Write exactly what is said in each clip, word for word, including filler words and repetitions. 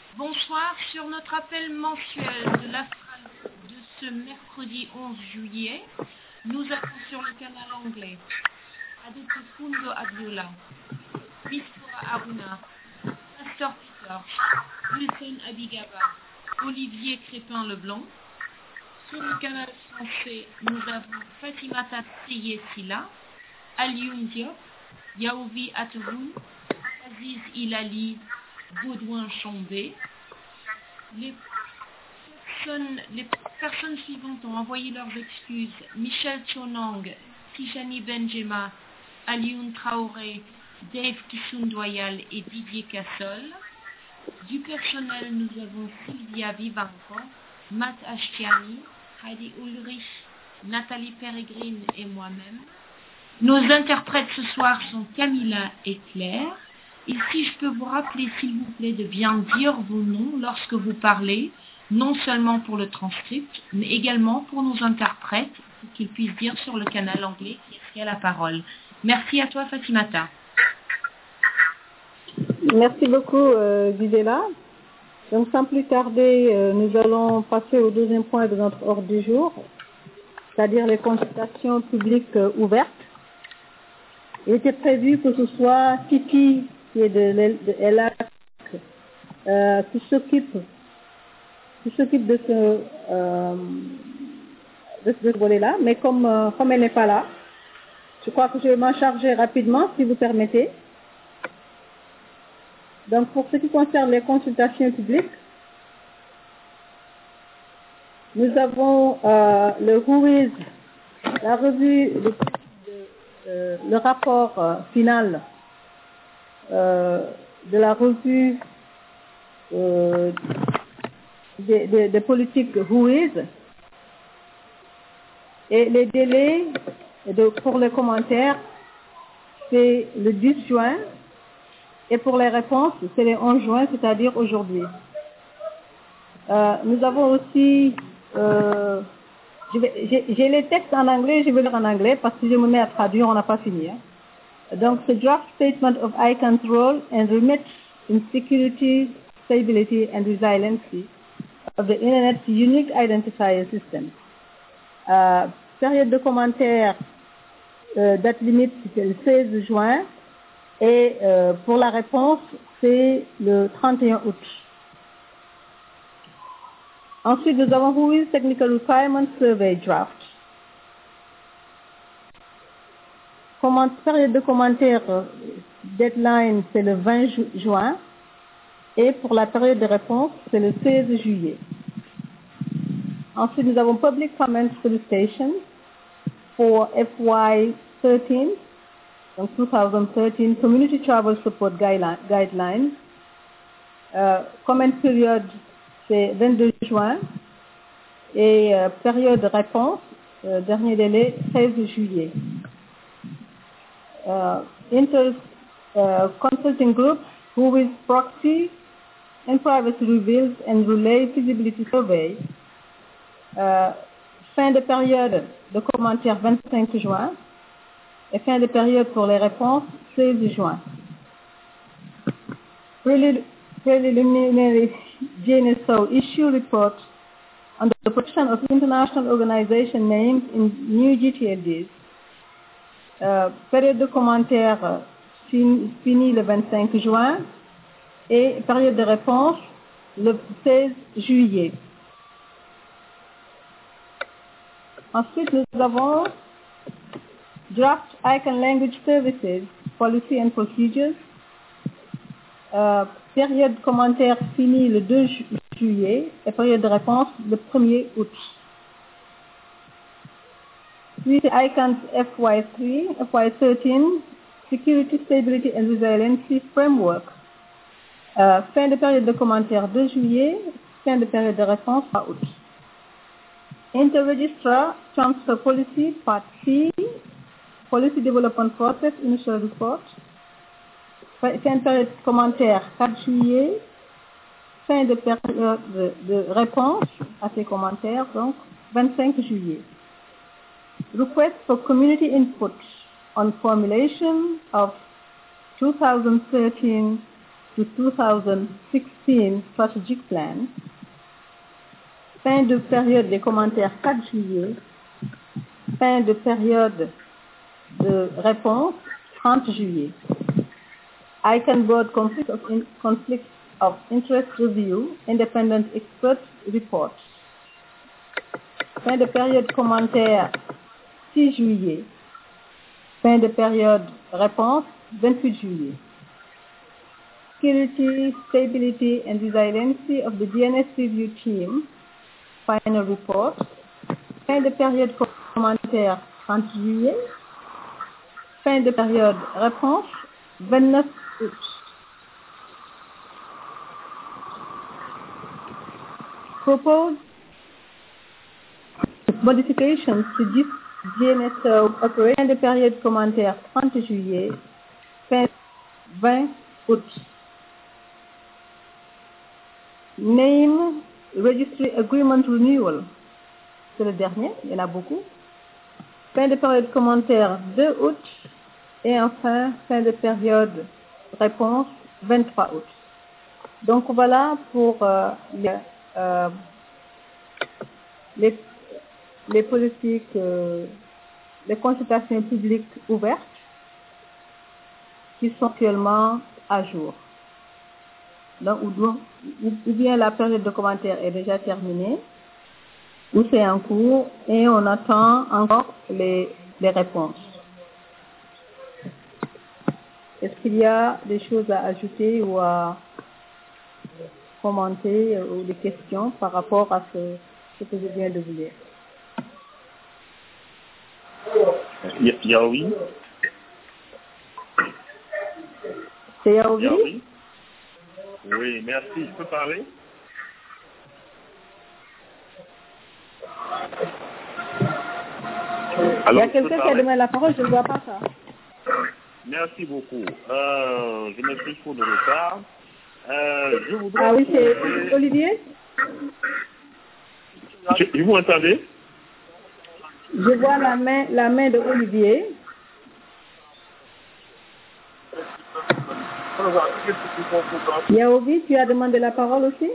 Bonsoir. Sur notre appel mensuel de l'Astral de ce mercredi onze juillet, nous avons sur le canal anglais Adetufundo Abiola, Mistura Aruna, Pasteur Peter, Wilson Abigaba, Olivier Crépin-Leblanc. Sur le canal français, nous avons Fatimata Seyessila, Alioune Diop, Yaouvi Atouroun, Aziz Ilali, Baudouin Chambé. Les personnes, les personnes suivantes ont envoyé leurs excuses. Michel Chonang, Tijani Benjema, Alioune Traoré, Dave Kissoundoyal et Didier Cassol. Du personnel, nous avons Sylvia Vivanco, Matt Ashtiani, Heidi Ulrich, Nathalie Peregrine et moi-même. Nos interprètes ce soir sont Camilla et Claire. Et si je peux vous rappeler, s'il vous plaît, de bien dire vos noms lorsque vous parlez, non seulement pour le transcript, mais également pour nos interprètes, pour qu'ils puissent dire sur le canal anglais qui a la parole. Merci à toi, Fatimata. Merci beaucoup, euh, Videla. Donc, sans plus tarder, euh, nous allons passer au deuxième point de notre ordre du jour, c'est-à-dire les consultations publiques euh, ouvertes. Il était prévu que ce soit Kiki, qui est de, de L A C, euh, qui s'occupe qui s'occupe de ce euh, de ce volet-là, mais comme, euh, comme elle n'est pas là, je crois que je vais m'en charger rapidement, si vous permettez. Donc, pour ce qui concerne les consultations publiques, nous avons euh, le Who is, la revue, de, de, euh, le rapport euh, final euh, de la revue euh, des, des, des politiques Who is, et les délais de, pour les commentaires, c'est le dix juin. Et pour les réponses, c'est le onze juin, c'est-à-dire aujourd'hui. Euh, nous avons aussi, euh, j'ai les textes en anglais, je vais lire en anglais parce que je me mets à traduire, on n'a pas fini. Hein. Donc, the draft statement of I C A N's role and remit in security, stability and resiliency of the Internet's unique identifier system. Euh, période de commentaires, euh, date limite, c'est le seize juin. Et euh, pour la réponse, c'est le trente et un août. Ensuite, nous avons Who is Technical Requirements Survey Draft. Comment, période de commentaire, deadline, c'est le vingt juin. Et pour la période de réponse, c'est le seize juillet. Ensuite, nous avons Public Comment Solicitation for F Y thirteen. Donc, twenty thirteen Community Travel Support Guidelines. Euh, comment période, c'est vingt-deux juin. Et euh, période de réponse, euh, dernier délai, treize juillet. Euh, Inter uh, Consulting Group, Who is Proxy and Privacy Reveals and Relay Feasibility Survey. Euh, fin de période de commentaire vingt-cinq juin. Et fin de période pour les réponses, seize juin. Preliminary G N S O issue report on the protection of international organization names in new G T L Ds. Euh, période de commentaire fin, finie le vingt-cinq juin et période de réponse le seize juillet. Ensuite, nous avons Draft I C A N Language Services, Policy and Procedures. Euh, période de commentaire finie le deux ju juillet et période de réponse le premier août. Puis c'est I C A N's F Y three, F Y thirteen, Security, Stability and Resiliency Framework. Euh, fin de période de commentaire deux juillet, fin de période de réponse trois août. Interregistrar Transfer Policy, Part C, Policy Development Process, Initial Report. Fin de période de commentaire quatre juillet. Fin de période de, de réponse à ces commentaires, donc vingt-cinq juillet. Request for community input on formulation of twenty thirteen to twenty sixteen Strategic Plan. Fin de période des commentaires quatre juillet. Fin de période de réponse trente juillet. I Can Board Conflict of, in, conflict of Interest Review, Independent Expert Report. Fin de période commentaire six juillet. Fin de période réponse vingt-huit juillet. Security, Stability and Resiliency of the D N S Review Team, Final Report. Fin de période commentaire trente juillet. Fin de période réponse vingt-neuf août. Proposed modifications to this D N S operation. Fin de période commentaire trente juillet. Fin vingt août. Name Registry Agreement Renewal. C'est le dernier, il y en a beaucoup. Fin de période commentaire deux août. Et enfin, fin de période réponse vingt-trois août. Donc voilà pour euh, les, euh, les, les politiques, euh, les consultations publiques ouvertes qui sont actuellement à jour. Donc, ou, ou bien la période de commentaire est déjà terminée, ou c'est en cours et on attend encore les, les réponses. Est-ce qu'il y a des choses à ajouter ou à commenter ou des questions par rapport à ce, ce que je viens de vous dire? Yaoui. C'est Yaoui? Yaoui. Oui, merci. Je peux parler? Alors, il y a quelqu'un qui a demandé la parole, je ne vois pas ça. Merci beaucoup. Euh, je m'excuse pour le retard. Euh, je voudrais ah oui, c'est Olivier? Je, vous m'entendez? Je vois la main, la main de Olivier. Yaovi, tu as demandé la parole aussi?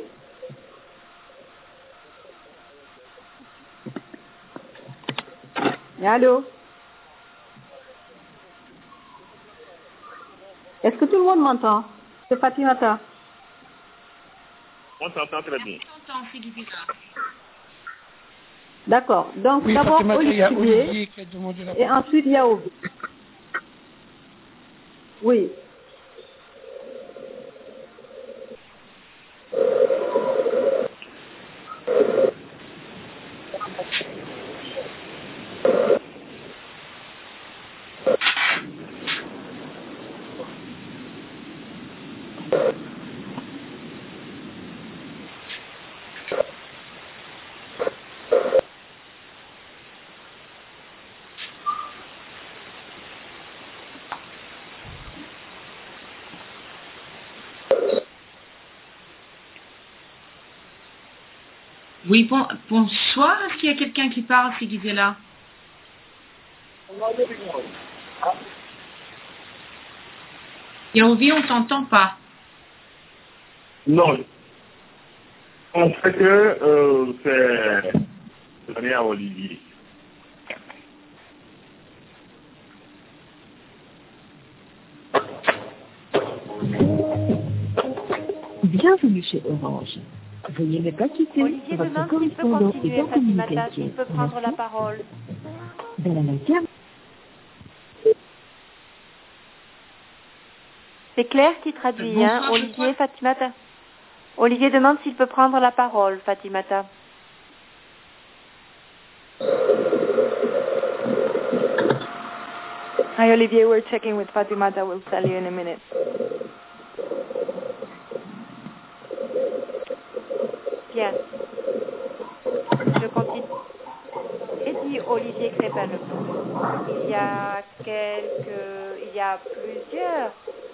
Allô? Est-ce que tout le monde m'entend? C'est Fatimata. On t'entend très bien. D'accord. Donc oui, d'abord Fatimata, Olivier, Olivier qui a demandé la et ensuite Yaovi. Oui. Oui, bon, bonsoir. Est-ce qu'il y a quelqu'un qui parle, c'est Gisela? Yaovi, on ne t'entend pas. Non. On fait que euh, c'est donné à Olivier. Bienvenue chez Orange. Veuillez ne pas quitter. Olivier Votre demande s'il peut correspondant continuer, est en Fatimata, communication. s'il peut prendre Merci. la parole. Dans la matière. C'est Claire qui traduit, Bonsoir, hein, je Olivier, crois. Fatimata. Olivier demande s'il peut prendre la parole, Fatimata. Hi, Olivier. We're checking with Fatimata. We'll tell you in a minute. Bien. Je continue. Et dit Olivier Crépin. Il y a quelques, il y a plusieurs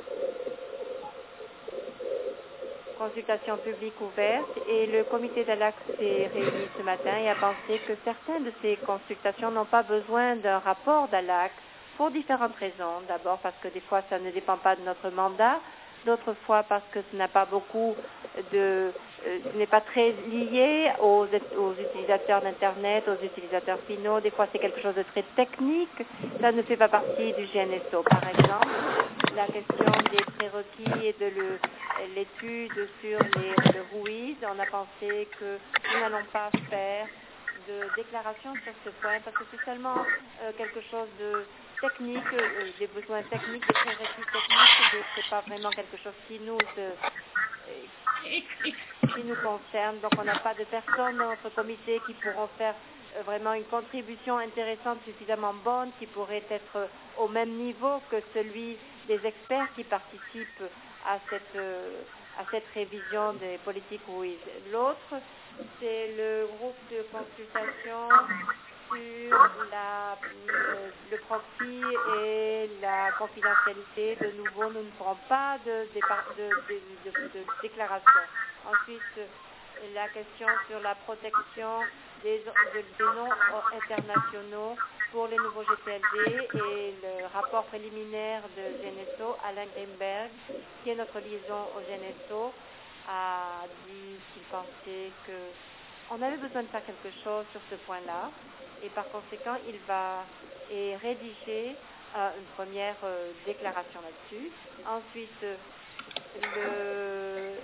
consultations publiques ouvertes et le comité de l'A C s'est réuni ce matin et a pensé que certaines de ces consultations n'ont pas besoin d'un rapport d'A L A C pour différentes raisons. D'abord parce que des fois ça ne dépend pas de notre mandat d'autres fois parce que ce n'a pas beaucoup de, euh, ce n'est pas très lié aux, aux utilisateurs d'Internet, aux utilisateurs finaux. Des fois, c'est quelque chose de très technique. Ça ne fait pas partie du G N S O. Par exemple, la question des prérequis et de le, l'étude sur les, le R U I S, on a pensé que nous n'allons pas faire de déclaration sur ce point parce que c'est seulement euh, quelque chose de technique, euh, des besoins techniques, des prérequis techniques, mais c'est pas vraiment quelque chose qui nous euh, qui nous concerne. Donc on n'a pas de personnes dans notre comité qui pourront faire euh, vraiment une contribution intéressante, suffisamment bonne, qui pourrait être euh, au même niveau que celui des experts qui participent à cette euh, à cette révision des politiques R U I S. L'autre, c'est le groupe de consultation sur la, euh, le proxy et la confidentialité. De nouveau, nous ne ferons pas de, de, de, de, de, de déclaration. Ensuite, la question sur la protection des, de, des noms internationaux pour les nouveaux G T L D et le rapport préliminaire de G N S O, Alain Greenberg, qui est notre liaison au G N S O, a dit qu'il pensait qu'on avait besoin de faire quelque chose sur ce point-là et par conséquent, il va et rédiger euh, une première euh, déclaration là-dessus. Ensuite, le,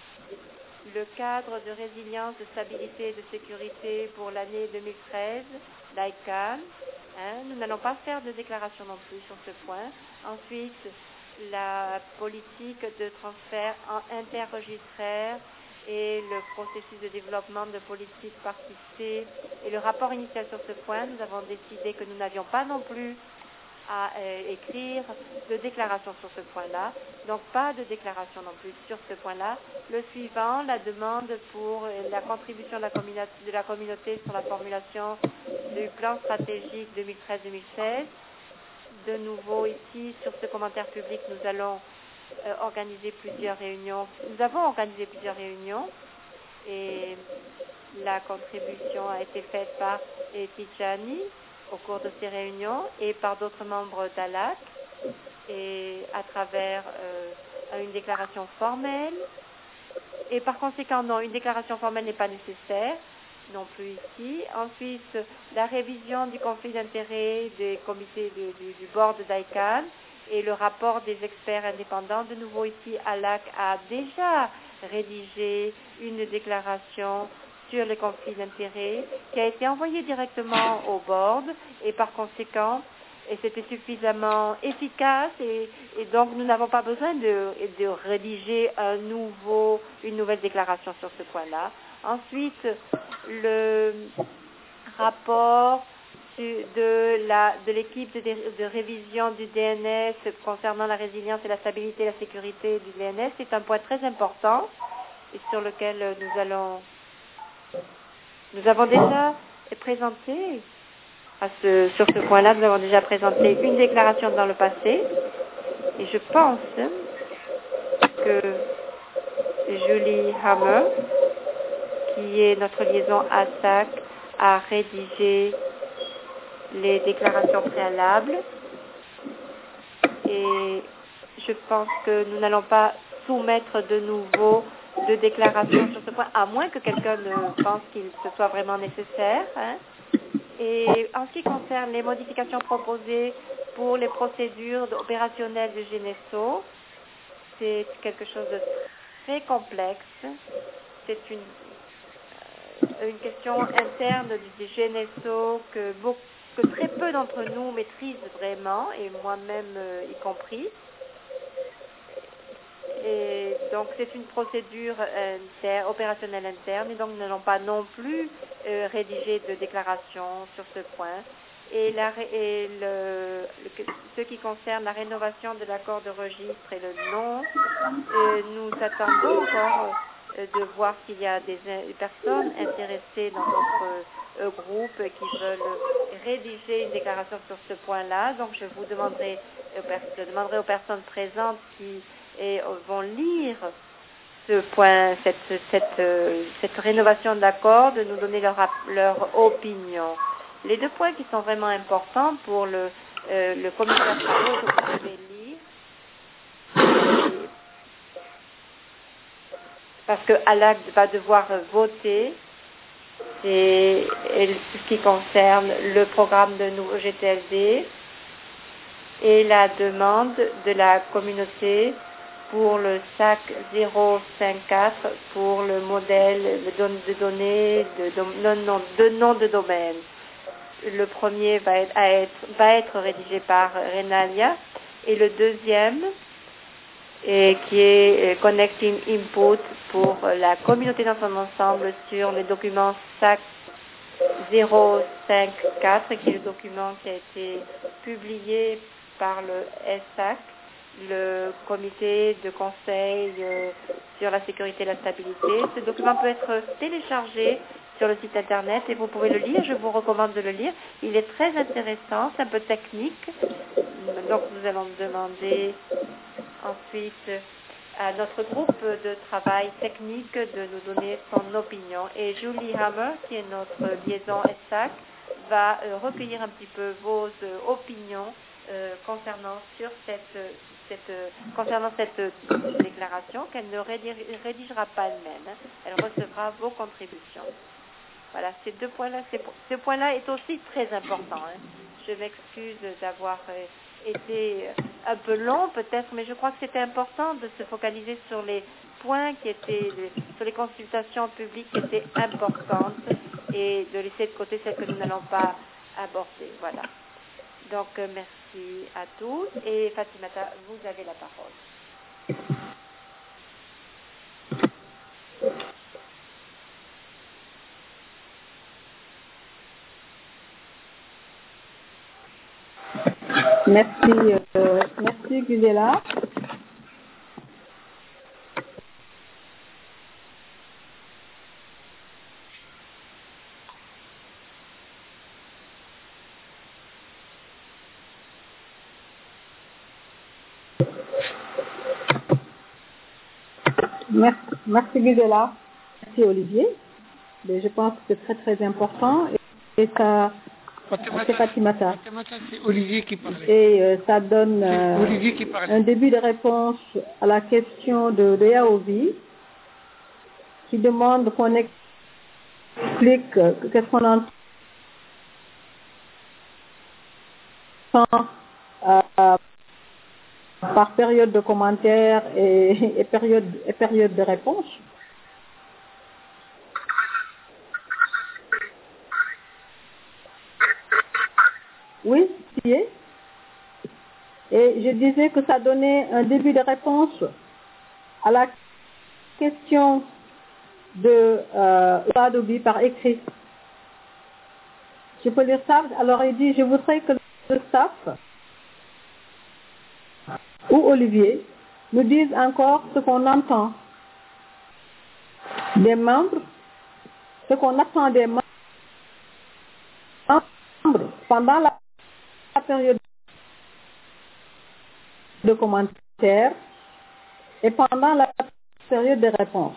le cadre de résilience, de stabilité et de sécurité pour l'année deux mille treize, l'I C A N. Hein, nous n'allons pas faire de déclaration non plus sur ce point. Ensuite, la politique de transfert interregistraire et le processus de développement de politique participée et le rapport initial sur ce point, nous avons décidé que nous n'avions pas non plus à euh, écrire de déclaration sur ce point-là, donc pas de déclaration non plus sur ce point-là. Le suivant, la demande pour la contribution de la, de la communauté sur la formulation du plan stratégique deux mille treize deux mille seize. De nouveau ici, sur ce commentaire public, nous allons euh, organiser plusieurs réunions. Nous avons organisé plusieurs réunions et la contribution a été faite par Tijani au cours de ces réunions et par d'autres membres d'A L A C et à travers euh, une déclaration formelle. Et par conséquent, non, une déclaration formelle n'est pas nécessaire non plus ici. Ensuite, la révision du conflit d'intérêts des comités de, du, du board d'I C A N et le rapport des experts indépendants. De nouveau ici, A L A C a déjà rédigé une déclaration sur les conflits d'intérêts qui a été envoyée directement au board et par conséquent, et c'était suffisamment efficace et, et donc nous n'avons pas besoin de, de rédiger un nouveau, une nouvelle déclaration sur ce point-là. Ensuite, le rapport de, la, de l'équipe de, de révision du D N S concernant la résilience et la stabilité et la sécurité du D N S, c'est un point très important et sur lequel nous allons... Nous avons déjà présenté, à ce, sur ce point-là, nous avons déjà présenté une déclaration dans le passé et je pense que Julie Hammer, qui est notre liaison à S A C, a rédigé les déclarations préalables et je pense que nous n'allons pas soumettre de nouveau de déclarations sur ce point, à moins que quelqu'un ne pense qu'il ce soit vraiment nécessaire. Hein. Et en ce qui concerne les modifications proposées pour les procédures opérationnelles du G N S O, c'est quelque chose de très complexe. C'est une une question interne du G N S O que, beaucoup, que très peu d'entre nous maîtrisent vraiment, et moi-même euh, y compris. Et donc c'est une procédure inter, opérationnelle interne, et donc nous n'allons pas non plus euh, rédiger de déclaration sur ce point. Et, la, et le, le, ce qui concerne la rénovation de l'accord de registre et le nom, euh, nous attendons encore euh, de voir s'il y a des, des personnes intéressées dans notre euh, groupe qui veulent rédiger une déclaration sur ce point-là. Donc je vous demanderai, euh, je demanderai aux personnes présentes qui et, euh, vont lire ce point, cette, cette, euh, cette rénovation de l'accord, de nous donner leur, leur opinion. Les deux points qui sont vraiment importants pour le, euh, le commissaire que vous devez lire, parce que Alak va devoir voter. C'est ce qui concerne le programme de nouveau G T L D et la demande de la communauté pour le S A C zéro cinq quatre pour le modèle de données de, de, non, de nom de domaine. Le premier va être, être, va être rédigé par Renalia et le deuxième et qui est Connecting Input pour la communauté dans son ensemble sur les documents S A C zéro cinq quatre, qui est le document qui a été publié par le S A C, le comité de conseil euh, sur la sécurité et la stabilité. Ce document peut être téléchargé sur le site internet et vous pouvez le lire, je vous recommande de le lire. Il est très intéressant, c'est un peu technique, donc nous allons demander ensuite à notre groupe de travail technique de nous donner son opinion. Et Julie Hammer, qui est notre liaison S A C, va euh, recueillir un petit peu vos euh, opinions euh, concernant, sur cette, cette, euh, concernant cette euh, déclaration qu'elle ne rédigera pas elle-même. Hein. Elle recevra vos contributions. Voilà, ces deux points-là, ce point-là est aussi très important. Hein. Je m'excuse d'avoir euh, été un peu long peut-être, mais je crois que c'était important de se focaliser sur les points qui étaient, sur les consultations publiques qui étaient importantes et de laisser de côté celles que nous n'allons pas aborder. Voilà. Donc, euh, merci à tous et Fatimata, vous avez la parole. Merci, euh, merci Gisela. Merci, merci Gisela. Merci Olivier. Mais je pense que c'est très très important et, et ça. C'est Fatimata. C'est Olivier qui parle. Et euh, ça donne euh, Olivier qui parle. un début de réponse à la question de, de Yaovi qui demande qu'on explique euh, qu'est-ce qu'on entend euh, par période de commentaires et, et, période, et période de réponse. Oui, si est. Et je disais que ça donnait un début de réponse à la question de euh, Adobe par écrit. Je peux lire ça. Alors il dit, je voudrais que le staff ou Olivier nous dise encore ce qu'on entend des membres, ce qu'on attend des membres pendant la la période de commentaires et pendant la période de réponse.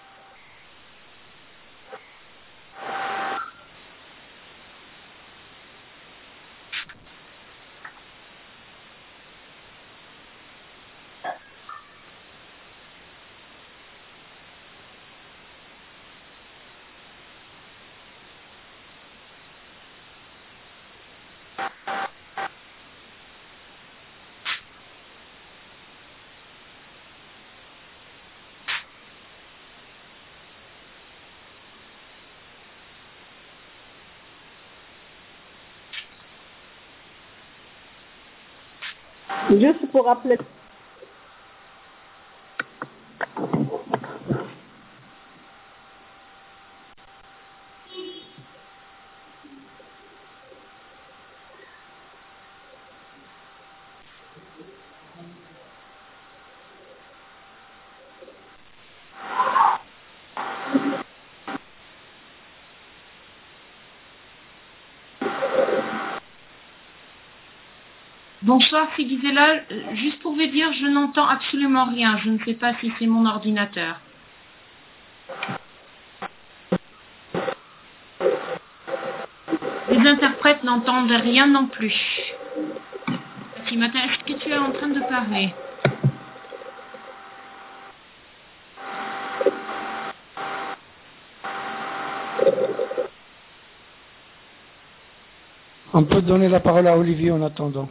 Juste pour rappeler. Bonsoir, c'est Gisela. Juste pour vous dire, je n'entends absolument rien. Je ne sais pas si c'est mon ordinateur. Les interprètes n'entendent rien non plus. Fatimata, est-ce que tu es en train de parler? On peut donner la parole à Olivier en attendant.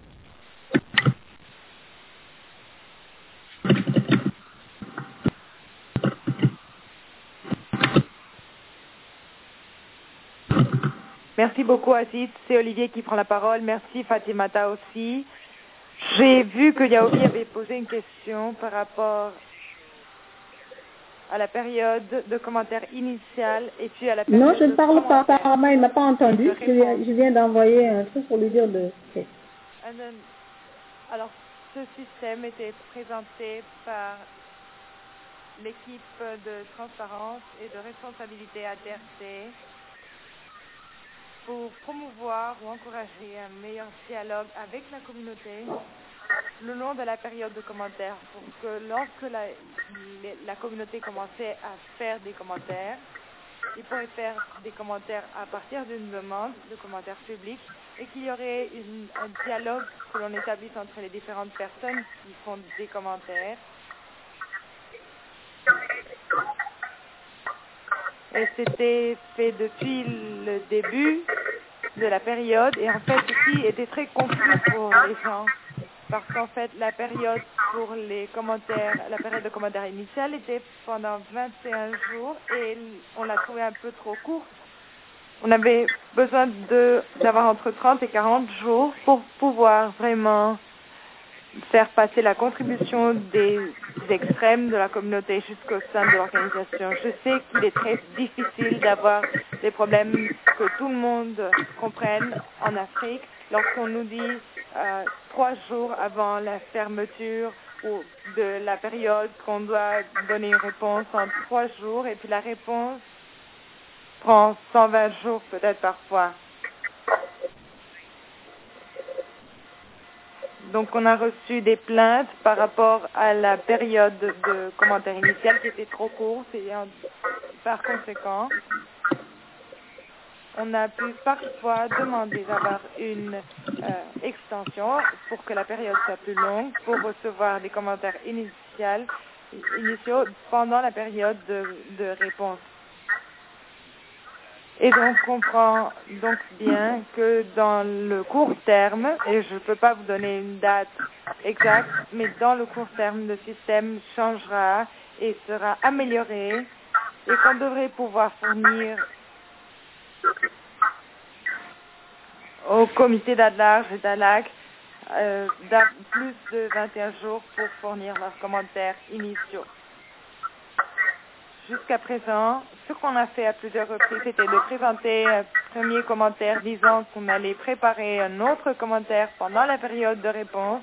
Merci beaucoup, Aziz. C'est Olivier qui prend la parole. Merci, Fatimata aussi. J'ai vu que Yaobi avait posé une question par rapport à la période de commentaire initial et puis à la période Non, je ne de parle pas. commentaire. Apparemment, il n'a pas entendu. de Je viens, réponse. je viens d'envoyer un truc pour lui dire de... And then, alors, ce système était présenté par l'équipe de transparence et de responsabilité A T R C pour promouvoir ou encourager un meilleur dialogue avec la communauté le long de la période de commentaires, pour que lorsque la, la communauté commençait à faire des commentaires, ils pourraient faire des commentaires à partir d'une demande de commentaires publics et qu'il y aurait une, un dialogue que l'on établisse entre les différentes personnes qui font des commentaires. Et c'était fait depuis le début de la période et en fait ceci était très confus pour les gens parce qu'en fait la période pour les commentaires, la période de commentaires initiale était pendant vingt et un jours et on l'a trouvé un peu trop courte. On avait besoin de d'avoir entre trente et quarante jours pour pouvoir vraiment faire passer la contribution des extrêmes de la communauté jusqu'au sein de l'organisation. Je sais qu'il est très difficile d'avoir des problèmes que tout le monde comprenne en Afrique lorsqu'on nous dit euh, trois jours avant la fermeture ou de la période qu'on doit donner une réponse en trois jours et puis la réponse prend cent vingt jours peut-être parfois. Donc, on a reçu des plaintes par rapport à la période de commentaire initial qui était trop courte et en, par conséquent, on a pu parfois demander d'avoir une euh, extension pour que la période soit plus longue pour recevoir des commentaires initiaux, initiaux pendant la période de, de réponse. Et donc, on comprend donc bien que dans le court terme, et je ne peux pas vous donner une date exacte, mais dans le court terme, le système changera et sera amélioré et qu'on devrait pouvoir fournir au comité d'Adlarge et d'Alac euh, plus de vingt et un jours pour fournir leurs commentaires initiaux. Jusqu'à présent, ce qu'on a fait à plusieurs reprises, c'était de présenter un premier commentaire disant qu'on allait préparer un autre commentaire pendant la période de réponse,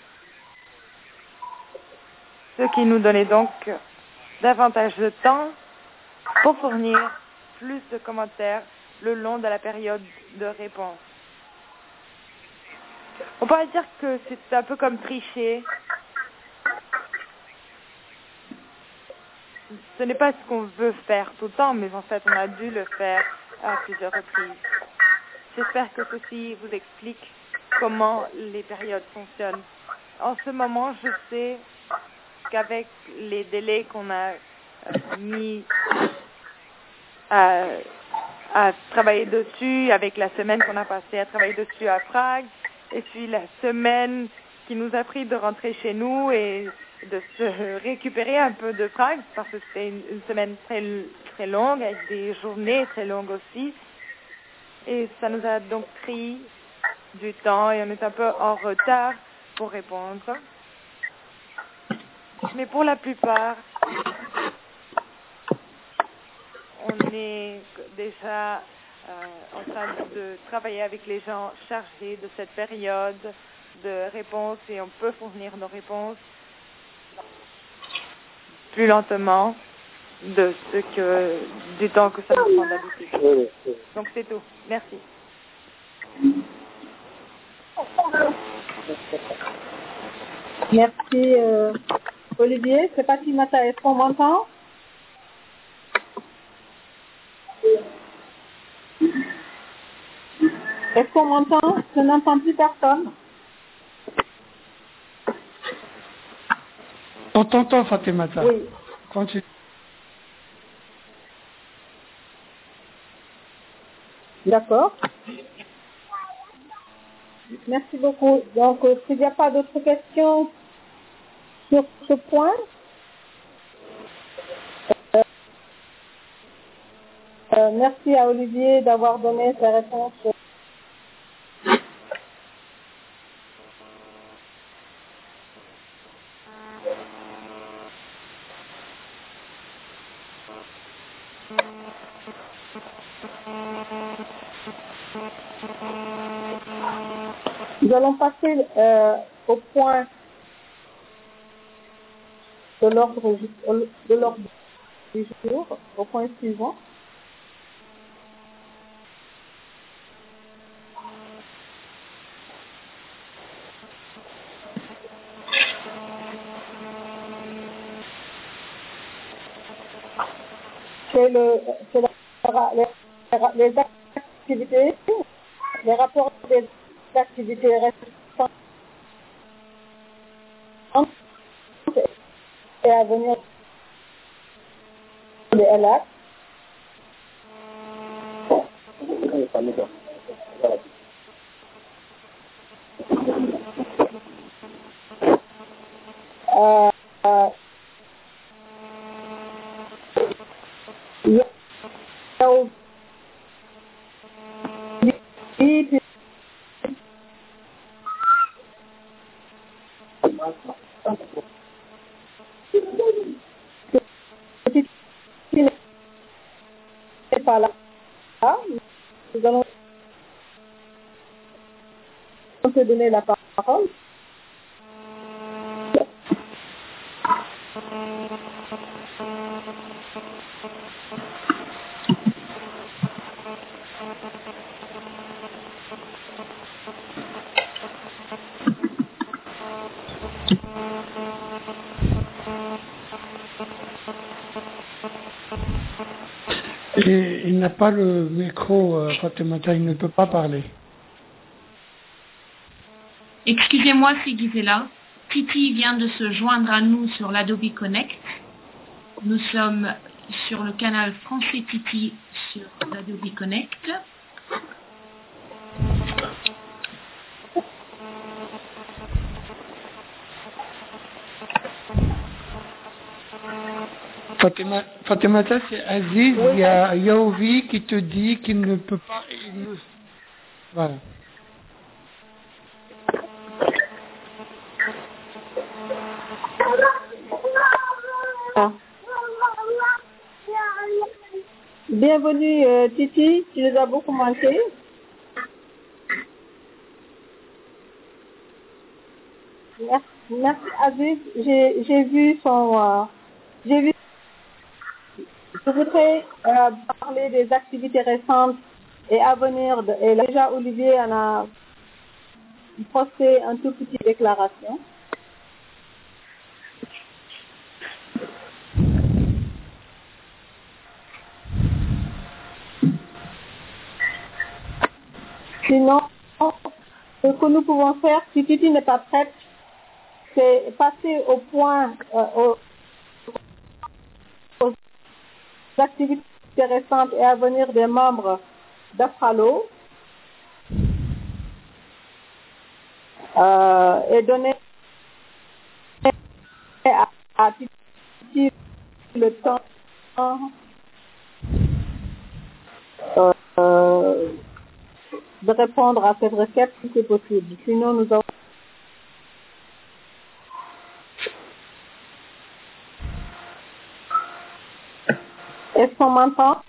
ce qui nous donnait donc davantage de temps pour fournir plus de commentaires le long de la période de réponse. On pourrait dire que c'est un peu comme tricher. Ce n'est pas ce qu'on veut faire tout le temps, mais en fait, on a dû le faire à plusieurs reprises. J'espère que ceci vous explique comment les périodes fonctionnent. En ce moment, je sais qu'avec les délais qu'on a mis à, à travailler dessus, avec la semaine qu'on a passée à travailler dessus à Prague, et puis la semaine qui nous a pris de rentrer chez nous et de se récupérer un peu de Prague, parce que c'était une, une semaine très, très longue, avec des journées très longues aussi. Et ça nous a donc pris du temps et on est un peu en retard pour répondre. Mais pour la plupart, on est déjà euh, en train de travailler avec les gens chargés de cette période de réponse et on peut fournir nos réponses plus lentement de ce que du temps que ça nous prend d'habitude. Donc c'est tout. Merci. Merci euh, Olivier. C'est pas si Mata, est-ce qu'on m'entend? Est-ce qu'on m'entend? Je n'entends plus personne. On t'entend, Fatimata. Oui. Continue. D'accord. Merci beaucoup. Donc, euh, s'il n'y a pas d'autres questions sur ce point, euh, euh, merci à Olivier d'avoir donné ses réponses. Nous allons passer euh, au point de l'ordre de l'ordre du jour, au point suivant. C'est le, c'est la, les, les activités, les rapports des activités restantes et à venir de L A C. Euh, euh, il y a n'est pas là. Nous allons te donner la parole. Et il n'a pas le micro, euh, Fatemata, il ne peut pas parler. Excusez-moi, c'est Gisela. Titi vient de se joindre à nous sur l'Adobe Connect. Nous sommes sur le canal Français Titi sur l'Adobe Connect. Fatima, Fatemata, c'est Aziz, il y a Yaovi qui te dit qu'il ne peut pas... il ne- Voilà. Ah. Bienvenue euh, Titi, tu nous as beaucoup manqué. Merci, merci Aziz, j'ai j'ai vu son... euh, j'ai vu... Je voudrais euh, parler des activités récentes et à venir. De, et là, déjà, Olivier en a posté un tout petit déclaration. Sinon, ce que nous pouvons faire, si Titi n'est pas prête, c'est passer au point, euh, aux, aux activités récentes et à venir des membres d'Afralo euh, et donner à, à Titi le temps euh, euh, de répondre à cette requête si c'est possible. Sinon, nous avons... Est-ce qu'on m'entend?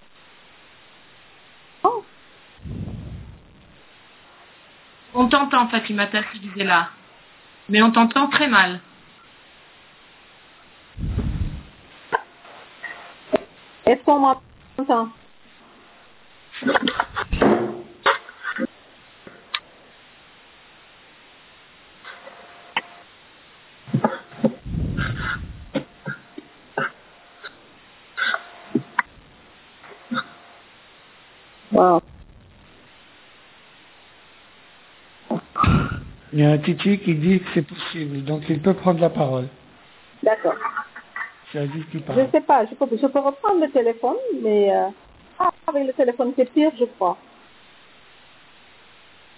On t'entend, Fatimata, si Gisela. Mais on t'entend très mal. Est-ce qu'on m'entend? Wow. Il y a un Titi qui dit que c'est possible, donc il peut prendre la parole. D'accord. C'est Aziz qui Je parle. ne sais pas, je peux, je peux reprendre le téléphone, mais euh, ah, avec le téléphone c'est pire, je crois.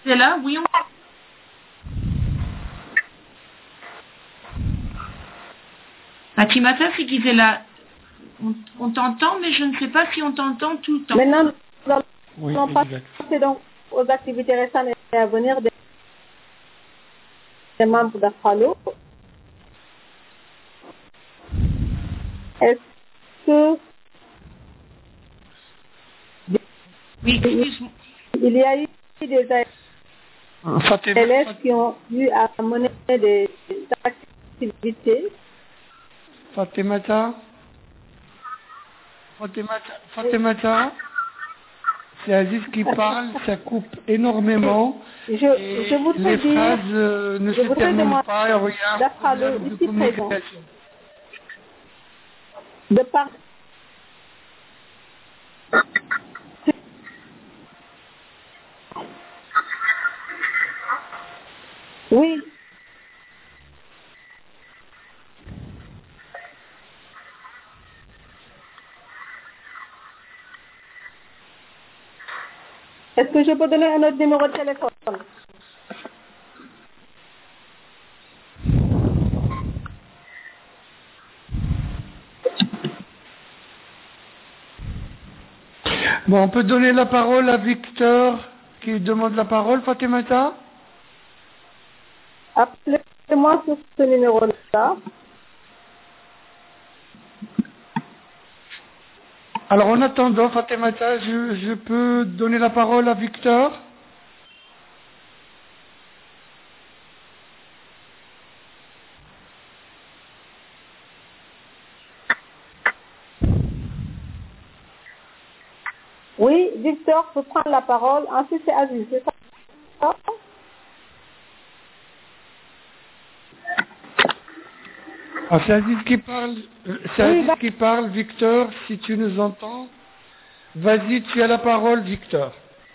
C'est là, oui, on... Fatimata, c'est qu'ils est là. On, on t'entend, mais je ne sais pas si on t'entend tout le temps. Maintenant, nous allons Oui, passer exact. donc aux activités récentes et à venir des, des membres d'Afralo. Est-ce que Oui, excuse-moi. il y a eu des Fatima, élèves qui ont eu à mener des activités? Fatimata, Fatimata, Fatimata, c'est Aziz qui parle, ça coupe énormément. Je, et je voudrais les dire, phrases euh, ne je se voudrais terminent demander pas, et il y a un d'Afralo problème de ici présent, communication. de par... Oui. Est-ce que je peux donner un autre numéro de téléphone? Bon, on peut donner la parole à Victor qui demande la parole, Fatimata. Appelez-moi sur ce numéro-là. Alors en attendant, Fatimata, je, je peux donner la parole à Victor. Oui, Victor peut prendre la parole. Ensuite, c'est Aziz, c'est ça? Ah, c'est Aziz qui parle, euh, c'est Oui, Aziz bah- qui parle, Victor, si tu nous entends. Vas-y, tu as la parole, Victor.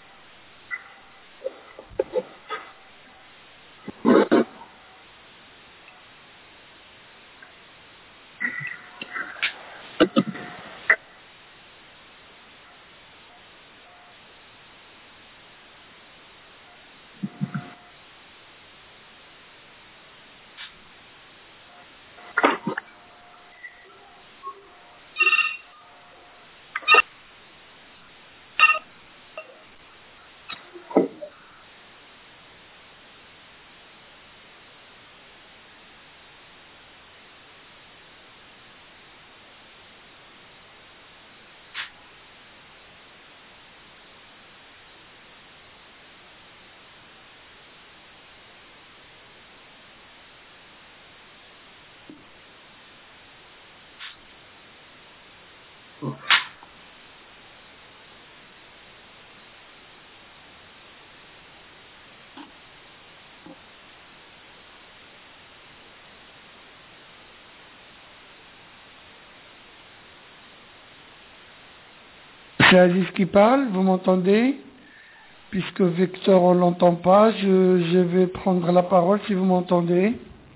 C'est Aziz qui parle, vous m'entendez? Puisque Victor, on l'entend pas, je, je vais prendre la parole si vous m'entendez.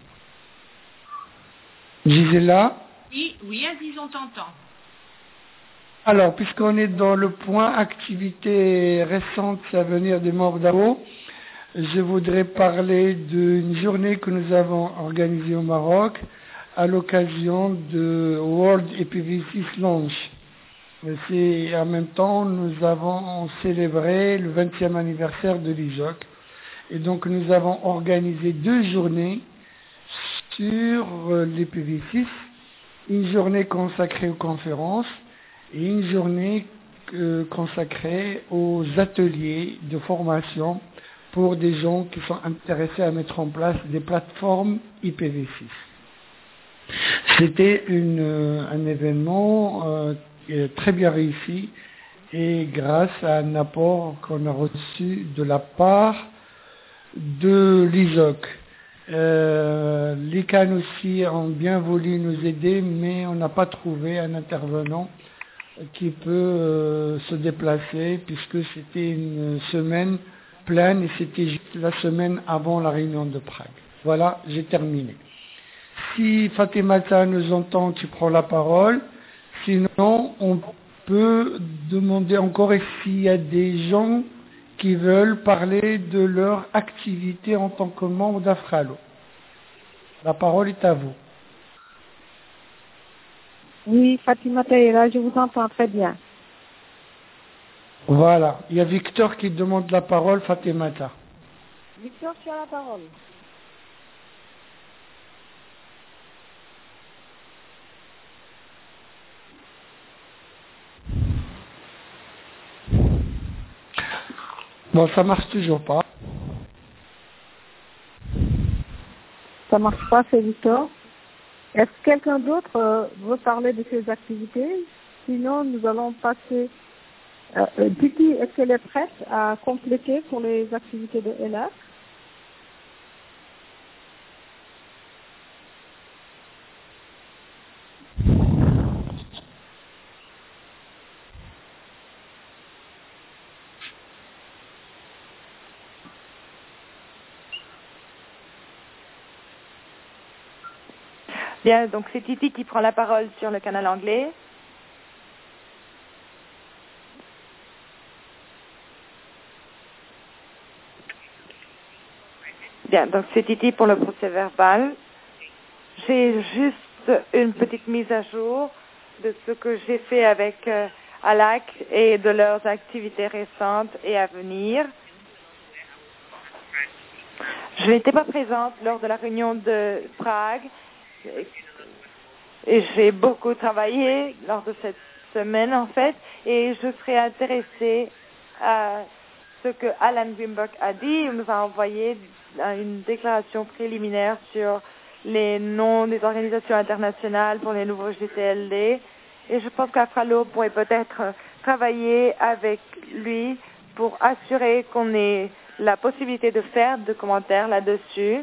Gisela? Oui, oui, Aziz, on t'entend. Alors, puisqu'on est dans le point activité récente à venir des membres d'A O, je voudrais parler d'une journée que nous avons organisée au Maroc à l'occasion de World E P V six Launch. C'est, en même temps, nous avons célébré le vingtième anniversaire de l'I J O C. Et donc, nous avons organisé deux journées sur l'E P V six, une journée consacrée aux conférences et une journée euh, consacrée aux ateliers de formation pour des gens qui sont intéressés à mettre en place des plateformes I P v six. C'était une, euh, un événement euh, très bien réussi et grâce à un apport qu'on a reçu de la part de l'I J O C. Euh, l'I C A N aussi ont bien voulu nous aider, mais on n'a pas trouvé un intervenant qui peut euh, se déplacer puisque c'était une semaine pleine et c'était juste la semaine avant la réunion de Prague. Voilà, j'ai terminé. Si Fatimata nous entend, tu prends la parole. Sinon, on peut demander encore s'il y a des gens qui veulent parler de leur activité en tant que membre d'Afralo. La parole est à vous. Oui, Fatima Taïra, je vous entends très bien. Voilà. Il y a Victor qui demande la parole, Fatimata. Victor, tu as la parole. Bon, ça marche toujours pas. Ça marche pas, c'est Victor. Est-ce que quelqu'un d'autre euh, veut parler de ces activités? Sinon, nous allons passer... Euh, euh, Titi, est-ce qu'elle est prête à compléter pour les activités de Ella? Bien, donc c'est Titi qui prend la parole sur le canal anglais. Bien, donc c'est Titi pour le procès verbal. J'ai juste une petite mise à jour de ce que j'ai fait avec euh, ALAC et de leurs activités récentes et à venir. Je n'étais pas présente lors de la réunion de Prague et j'ai beaucoup travaillé lors de cette semaine en fait et je serais intéressée à ce que Alan Greenberg a dit. Il nous a envoyé une déclaration préliminaire sur les noms des organisations internationales pour les nouveaux G T L D et je pense qu'Afralo pourrait peut-être travailler avec lui pour assurer qu'on ait la possibilité de faire des commentaires là-dessus.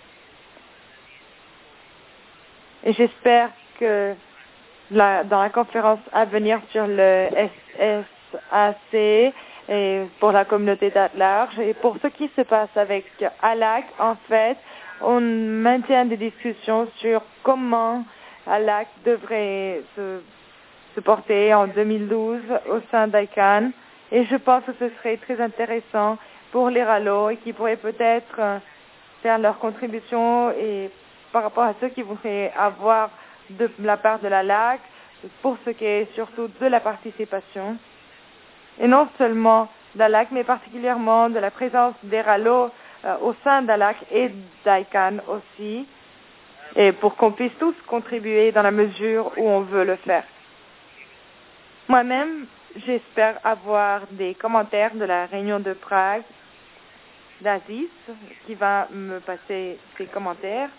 Et j'espère que la, dans la conférence à venir sur le S S A C et pour la communauté d'at large et pour ce qui se passe avec ALAC, en fait, on maintient des discussions sur comment ALAC devrait se, se porter en deux mille douze au sein d'I C A N. Et je pense que ce serait très intéressant pour les R A L O et qui pourraient peut-être euh, faire leur contribution et par rapport à ceux qui voudraient avoir de la part de la L A C, pour ce qui est surtout de la participation. Et non seulement de la L A C, mais particulièrement de la présence des R A L O euh, au sein de la L A C et d'I C A N aussi, et pour qu'on puisse tous contribuer dans la mesure où on veut le faire. Moi-même, j'espère avoir des commentaires de la réunion de Prague d'Aziz, qui va me passer ses commentaires.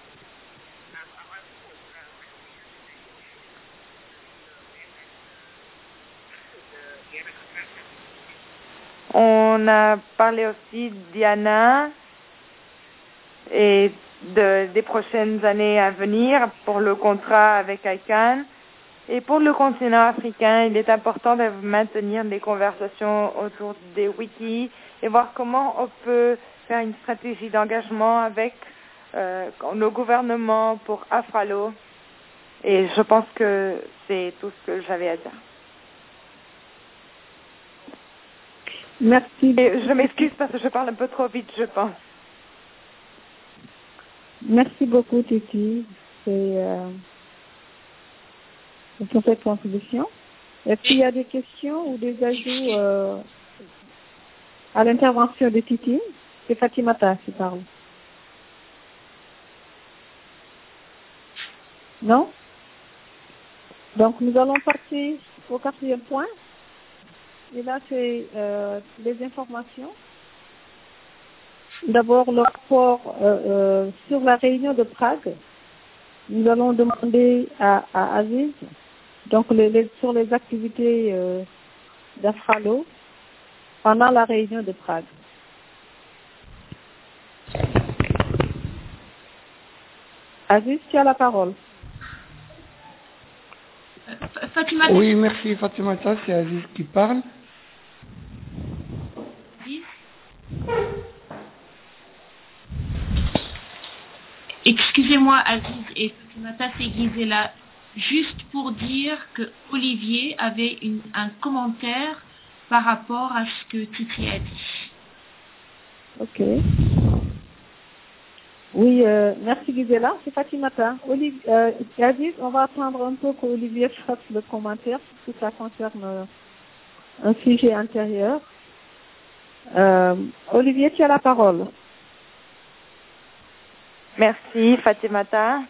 On a parlé aussi d'Diana et de, des prochaines années à venir pour le contrat avec I C A N. Et pour le continent africain, il est important de maintenir des conversations autour des wikis et voir comment on peut faire une stratégie d'engagement avec euh, nos gouvernements pour Afralo. Et je pense que c'est tout ce que j'avais à dire. Merci. Et je m'excuse parce que je parle un peu trop vite, je pense. Merci beaucoup, Titi. C'est... Euh... pour cette contribution. Est-ce qu'il y a des questions ou des ajouts euh, à l'intervention de Titi? C'est Fatimata qui parle. Non? Donc, nous allons passer au quatrième point. Et là, c'est euh, les informations. D'abord, le rapport euh, euh, sur la réunion de Prague. Nous allons demander à, à Aziz, donc les, les, sur les activités euh, d'Afralo pendant la réunion de Prague. Aziz, tu as la parole. Fatima. Oui, merci Fatimata, c'est Aziz qui parle. Aziz. Excusez-moi Aziz et Fatimata, c'est Gisela. Juste pour dire que Olivier avait une, un commentaire par rapport à ce que Titi a dit. Ok. Oui, euh, merci Gisela, c'est Fatimata. Olivier, euh, Aziz, on va attendre un peu qu'Olivier fasse le commentaire, parce que ça concerne euh, un sujet antérieur. Euh, Olivier, tu as la parole. Merci Fatimata.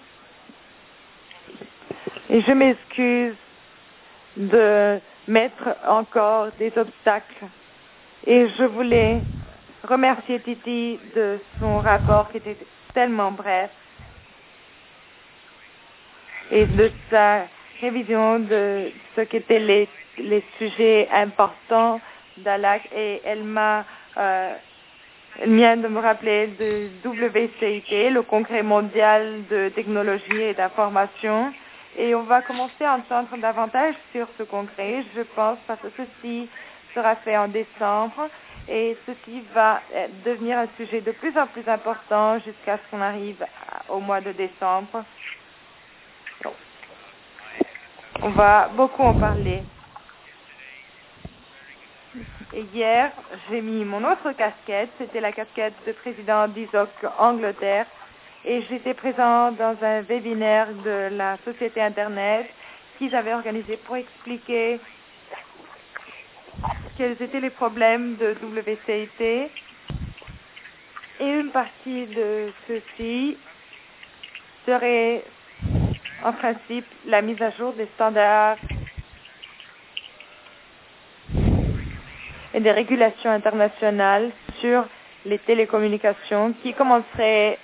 Et je m'excuse de mettre encore des obstacles. Et je voulais remercier Titi de son rapport qui était tellement bref et de sa révision de ce qu'étaient les, les sujets importants d'A L A C. Et elle m'a euh, elle vient de me rappeler de W C I T, le Congrès mondial de technologie et d'information. Et on va commencer à entendre davantage sur ce congrès, je pense, parce que ceci sera fait en décembre. Et ceci va devenir un sujet de plus en plus important jusqu'à ce qu'on arrive au mois de décembre. Donc, on va beaucoup en parler. Et hier, j'ai mis mon autre casquette, c'était la casquette de président d'I S O C Angleterre, et j'étais présent dans un webinaire de la société Internet qu'ils avaient organisé pour expliquer quels étaient les problèmes de W C I T. Et une partie de ceci serait en principe la mise à jour des standards et des régulations internationales sur les télécommunications qui commencerait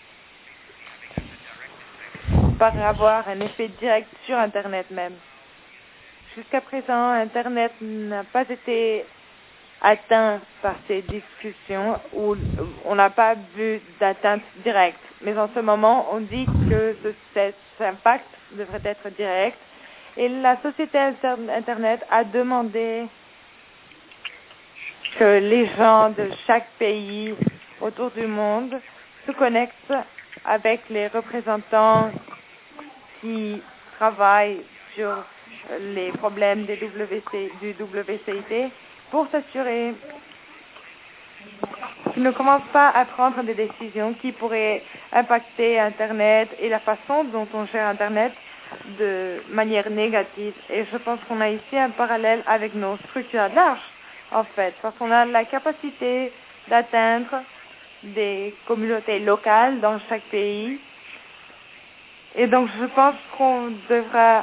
par avoir un effet direct sur Internet même. Jusqu'à présent, Internet n'a pas été atteint par ces discussions où on n'a pas vu d'atteinte directe. Mais en ce moment, on dit que ce, cet impact devrait être direct. Et la société Internet a demandé que les gens de chaque pays autour du monde se connectent avec les représentants qui travaillent sur les problèmes des W C, du W C I T pour s'assurer qu'ils ne commencent pas à prendre des décisions qui pourraient impacter Internet et la façon dont on gère Internet de manière négative. Et je pense qu'on a ici un parallèle avec nos structures larges, en fait, parce qu'on a la capacité d'atteindre des communautés locales dans chaque pays. Et donc, je pense qu'on devra,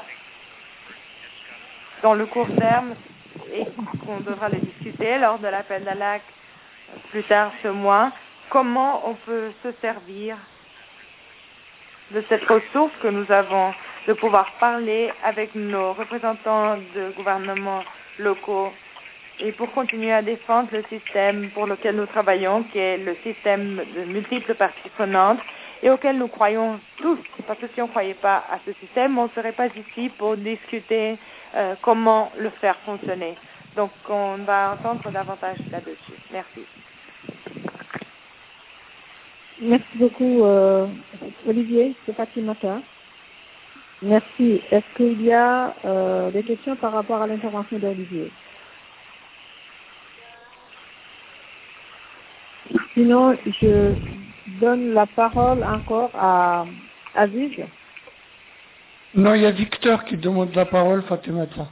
dans le court terme, et qu'on devra le discuter lors de l'appel d'A L A C plus tard ce mois, comment on peut se servir de cette ressource que nous avons, de pouvoir parler avec nos représentants de gouvernements locaux et pour continuer à défendre le système pour lequel nous travaillons, qui est le système de multiples parties prenantes et auquel nous croyons tous. Parce que si on ne croyait pas à ce système, on ne serait pas ici pour discuter euh, comment le faire fonctionner. Donc, on va entendre davantage là-dessus. Merci. Merci beaucoup, euh, Olivier, c'est Fatimata. Merci. Est-ce qu'il y a euh, des questions par rapport à l'intervention d'Olivier? Sinon, je donne la parole encore à Aziz. Non, il y a Victor qui demande la parole, Fatimata.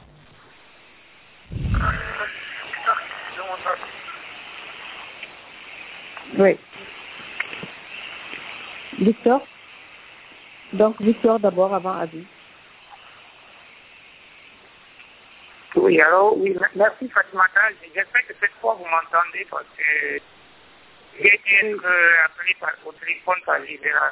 Oui. Victor. Donc, Victor d'abord avant Aziz. Oui, alors, oui, merci Fatimata. J'espère que cette fois vous m'entendez parce que j'ai été euh, appelé par, au téléphone par Libéral.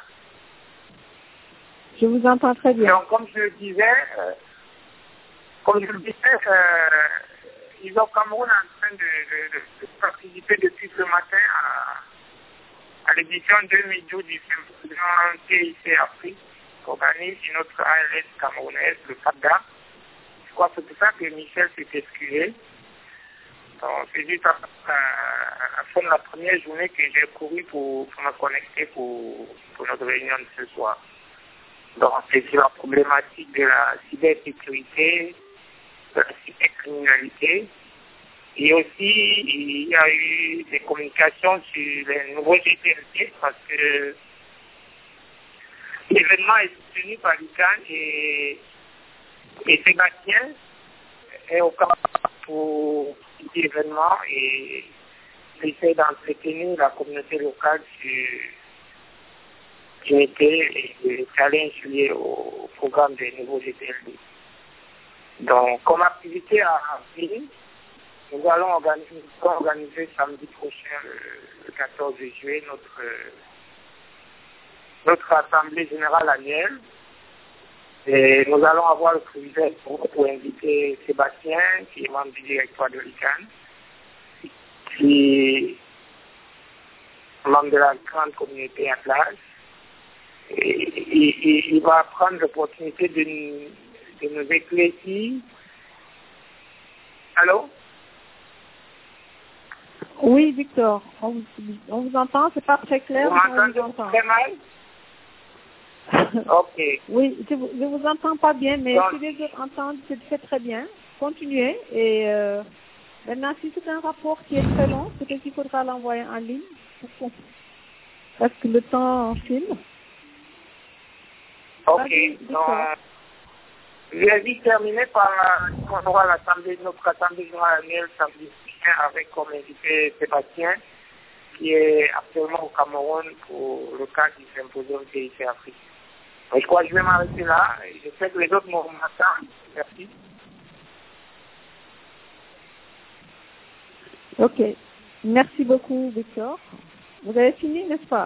Je vous entends très bien. Donc, comme je le disais, euh, comme je le disais, euh, ils ont Cameroun en train de, de, de, de participer depuis ce matin à, à l'édition deux mille douze du symposium T I C Afrique, qu'organise notre A L S camerounaise, le F A D A. Je crois que c'est pour ça que Michel s'est excusé. Donc, c'est juste à, à, à la fin de la première journée que j'ai couru pour, pour me connecter pour, pour notre réunion de ce soir. Donc, c'est sur la problématique de la cybersécurité, de la cybercriminalité Et aussi, il y a eu des communications sur les nouveaux G T L D parce que l'événement est soutenu par l'I C A N et, et Sébastien est au camp pour l'événement et essaie d'entretenir la communauté locale sur l'unité et les challenges liés au programme des nouveaux G T L D. Donc, comme activité à Ville, nous allons organiser, nous allons organiser samedi prochain, le, le quatorze juillet, notre, notre assemblée générale annuelle. Et nous allons avoir le privilège pour, pour inviter Sébastien, qui est membre du directoire de l'I C A N, qui est membre de la grande communauté Atlas. Et, et, et il va prendre l'opportunité de, de nous éclaircir. Allô? Oui, Victor, on vous, on vous entend, c'est pas très clair. Vous m'entendez très mal? Ok. Oui, je vous, je vous entends pas bien, mais Donc, si les autres entendent, c'est fait très bien. Continuez. Et euh, maintenant, si c'est un rapport qui est très long, peut-être qu'il faudra l'envoyer en ligne, parce que le temps file. Ok. Donc, je vais vite terminer par on aura l'assemblée, notre assemblée générale annuelle samedi prochain avec comme invité Sébastien, qui est actuellement au Cameroun pour le cadre du symposium T I C Afrique. Je crois que je vais m'arrêter là. Je sais que les autres m'ont m'attendent. Merci. Ok. Merci beaucoup, Victor. Vous avez fini, n'est-ce pas?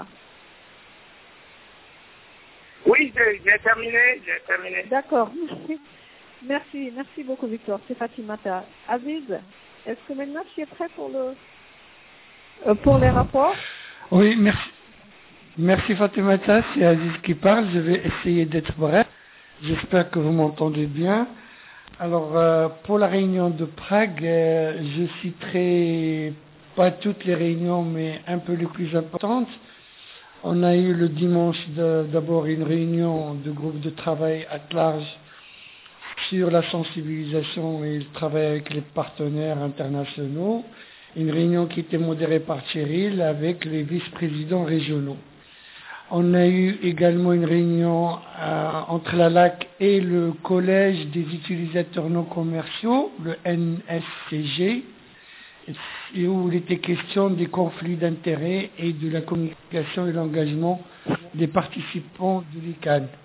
Oui, j'ai terminé. J'ai terminé. D'accord. Merci. Merci beaucoup, Victor. C'est Fatimata. Aziz, est-ce que maintenant tu es prêt pour, le, euh, pour les rapports? Oui, merci. Merci Fatimata, c'est Aziz qui parle. Je vais essayer d'être bref. J'espère que vous m'entendez bien. Alors, euh, pour la réunion de Prague, euh, je citerai pas toutes les réunions, mais un peu les plus importantes. On a eu le dimanche d'abord une réunion de groupe de travail à large sur la sensibilisation et le travail avec les partenaires internationaux. Une réunion qui était modérée par Cheryl avec les vice-présidents régionaux. On a eu également une réunion euh, entre la L A C et le Collège des utilisateurs non commerciaux, le N S C G, et où il était question des conflits d'intérêts et de la communication et l'engagement des participants de l'I C A N.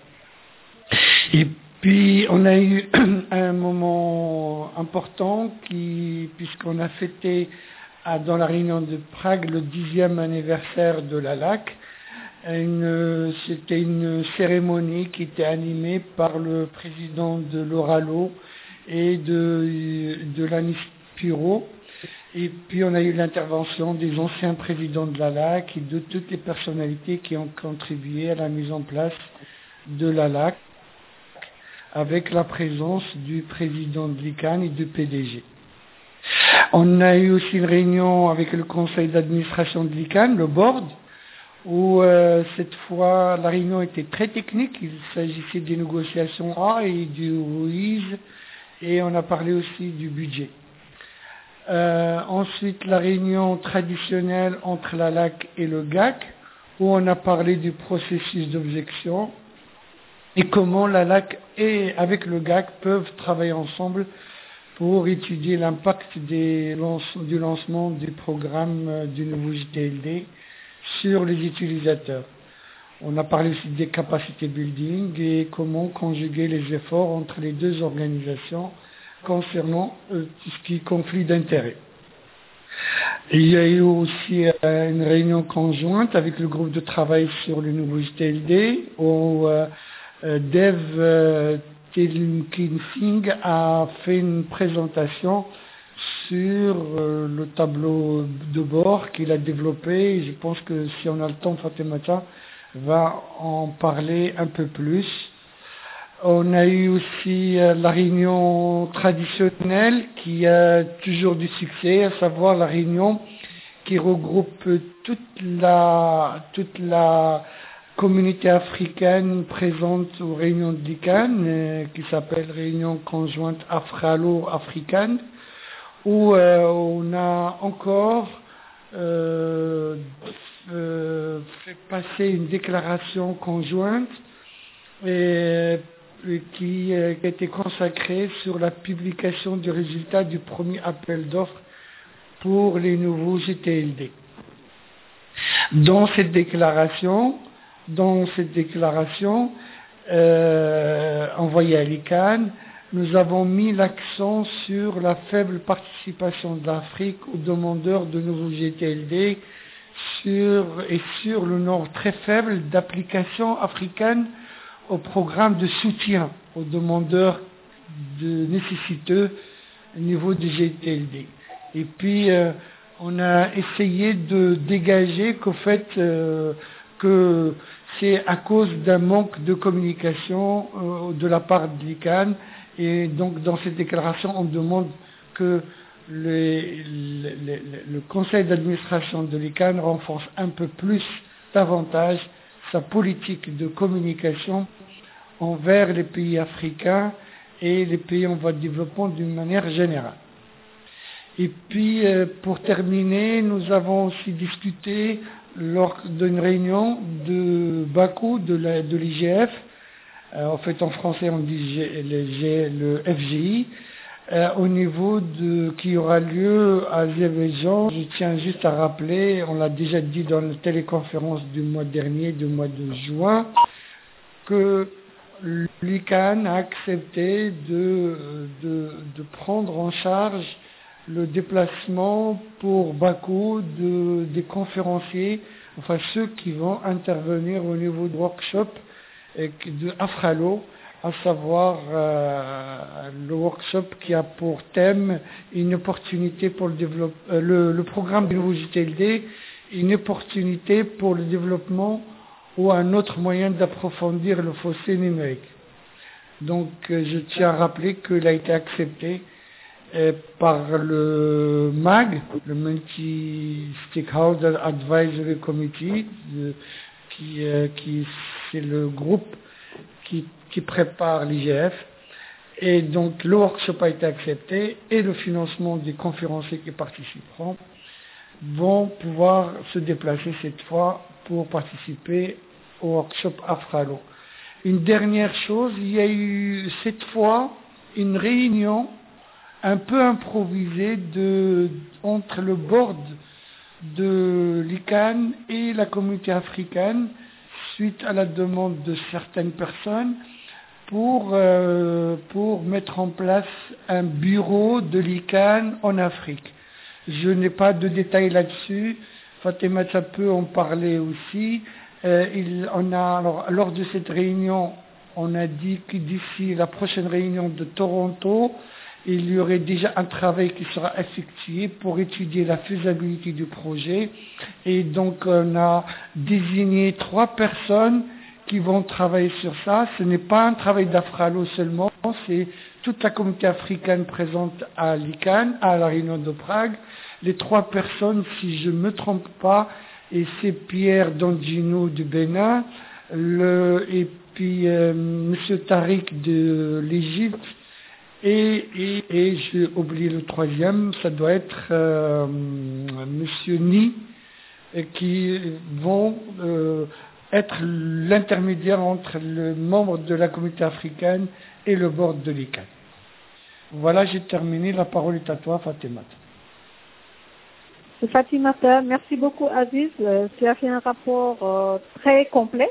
Et puis on a eu un moment important qui, puisqu'on a fêté à, dans la réunion de Prague le dixième anniversaire de la L A C. Une, c'était une cérémonie qui était animée par le président de l'Oralo et de, de l'Anispiro. Et puis on a eu l'intervention des anciens présidents de la L A C et de toutes les personnalités qui ont contribué à la mise en place de la L A C, avec la présence du président de l'I C A N et du P D G. On a eu aussi une réunion avec le conseil d'administration de l'I C A N, le board, où euh, cette fois la réunion était très technique. Il s'agissait des négociations A et du Ruiz, et on a parlé aussi du budget. Euh, ensuite, la réunion traditionnelle entre la L A C et le G A C, où on a parlé du processus d'objection et comment la L A C et avec le G A C peuvent travailler ensemble pour étudier l'impact des lance, du lancement du programme euh, du nouveau J T L D sur les utilisateurs. On a parlé aussi des capacités building et comment conjuguer les efforts entre les deux organisations concernant euh, tout ce qui est conflit d'intérêts. Il y a eu aussi euh, une réunion conjointe avec le groupe de travail sur le nouveau J T L D où euh, euh, Dev euh, Telkinsing a fait une présentation sur euh, le tableau de bord qu'il a développé. Et je pense que si on a le temps, Fatimata va en parler un peu plus. On a eu aussi euh, la réunion traditionnelle qui a toujours du succès, à savoir la réunion qui regroupe toute la, toute la communauté africaine présente aux réunions de l'I C A N, euh, qui s'appelle Réunion conjointe afralo-africaine, où euh, on a encore euh, euh, fait passer une déclaration conjointe et, et qui, euh, qui a été consacrée sur la publication du résultat du premier appel d'offres pour les nouveaux G T L D. Dans cette déclaration, dans cette déclaration euh, envoyée à l'I C A N, nous avons mis l'accent sur la faible participation de l'Afrique aux demandeurs de nouveaux G T L D sur, et sur le nombre très faible d'applications africaines au programme de soutien aux demandeurs de nécessiteux au niveau du G T L D. Et puis, euh, on a essayé de dégager qu'au fait euh, que c'est à cause d'un manque de communication euh, de la part de l'I C A N. Et donc, dans cette déclaration, on demande que les, les, les, le conseil d'administration de l'I C A N renforce un peu plus, davantage, sa politique de communication envers les pays africains et les pays en voie de développement d'une manière générale. Et puis, euh, pour terminer, nous avons aussi discuté lors d'une réunion de Bakou, de, la, de l'I G F, euh, en fait en français on dit G, le, G, le F G I, euh, au niveau de qui aura lieu à Azerbaïdjan. Je tiens juste à rappeler, on l'a déjà dit dans la téléconférence du mois dernier, du mois de juin, que l'I C A N a accepté de, de, de prendre en charge le déplacement pour Bakou de, des conférenciers, enfin ceux qui vont intervenir au niveau de workshop de Afralo, à savoir euh, le workshop qui a pour thème une opportunité pour le développement, euh, le, le programme de nouveau G T L D, une opportunité pour le développement ou un autre moyen d'approfondir le fossé numérique. Donc euh, je tiens à rappeler qu'il a été accepté par le M A G, le Multi-Stakeholder Advisory Committee, de, qui, euh, qui c'est le groupe qui, qui prépare l'I G F. Et donc le workshop a été accepté et le financement des conférenciers qui participeront vont pouvoir se déplacer cette fois pour participer au workshop Afralo. Une dernière chose, il y a eu cette fois une réunion un peu improvisé de, entre le board de l'I C A N et la communauté africaine suite à la demande de certaines personnes pour, euh, pour mettre en place un bureau de l'I C A N en Afrique. Je n'ai pas de détails là-dessus. Fatima ça peut en parler aussi. Euh, il, on a, alors, lors de cette réunion, on a dit que d'ici la prochaine réunion de Toronto, il y aurait déjà un travail qui sera effectué pour étudier la faisabilité du projet. Et donc, on a désigné trois personnes qui vont travailler sur ça. Ce n'est pas un travail d'Afralo seulement, c'est toute la communauté africaine présente à l'I C A N, à la réunion de Prague. Les trois personnes, si je ne me trompe pas, et c'est Pierre Dangino du Bénin, le, et puis euh, M. Tariq de l'Égypte, Et, et, et j'ai oublié le troisième, ça doit être euh, Monsieur Ni, qui vont euh, être l'intermédiaire entre le membre de la communauté africaine et le board de l'I C A N. Voilà, j'ai terminé. La parole est à toi, Fatimata. Fatimata, merci beaucoup, Aziz. Euh, tu as fait un rapport euh, très complet.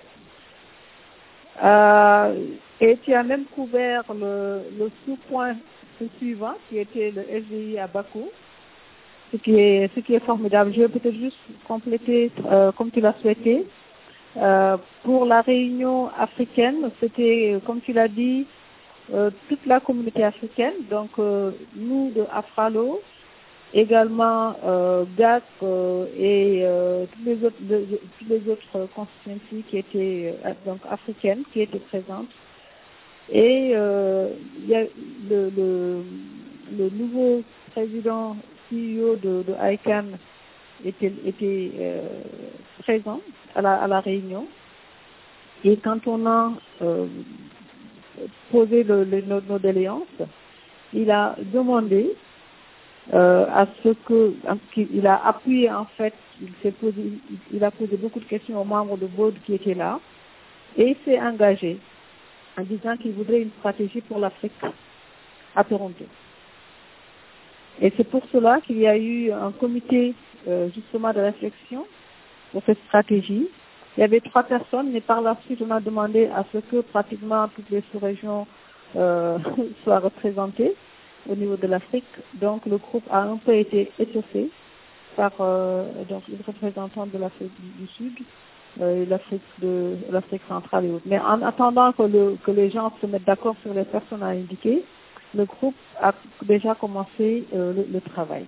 Euh, et tu as même couvert le, le sous-point suivant, qui était le F G I à Bakou, ce qui est, ce qui est formidable. Je vais peut-être juste compléter euh, comme tu l'as souhaité. Euh, pour la réunion africaine, c'était, comme tu l'as dit, euh, toute la communauté africaine, donc euh, nous de Afralo, également euh, G A C euh, et euh, tous les autres, de, de, tous les autres constituencies qui étaient euh, donc africaines qui étaient présentes. Et euh, il y a le, le, le nouveau président C E O de, de I C A N était, était euh, présent à la, à la réunion. Et quand on a euh, posé le, le, nos, nos doléances, il a demandé euh, à ce que il a appuyé en fait, il s'est posé, il a posé beaucoup de questions aux membres de board qui étaient là et il s'est engagé en disant qu'il voudrait une stratégie pour l'Afrique à Toronto. Et c'est pour cela qu'il y a eu un comité euh, justement de réflexion pour cette stratégie. Il y avait trois personnes, mais par la suite, on a demandé à ce que pratiquement toutes les sous-régions euh, soient représentées au niveau de l'Afrique. Donc, le groupe a un peu été étoffé par euh, donc, une représentante de l'Afrique du Sud, euh, l'Afrique de l'Afrique centrale et autres. Mais en attendant que, le, que les gens se mettent d'accord sur les personnes à indiquer, le groupe a déjà commencé euh, le, le travail.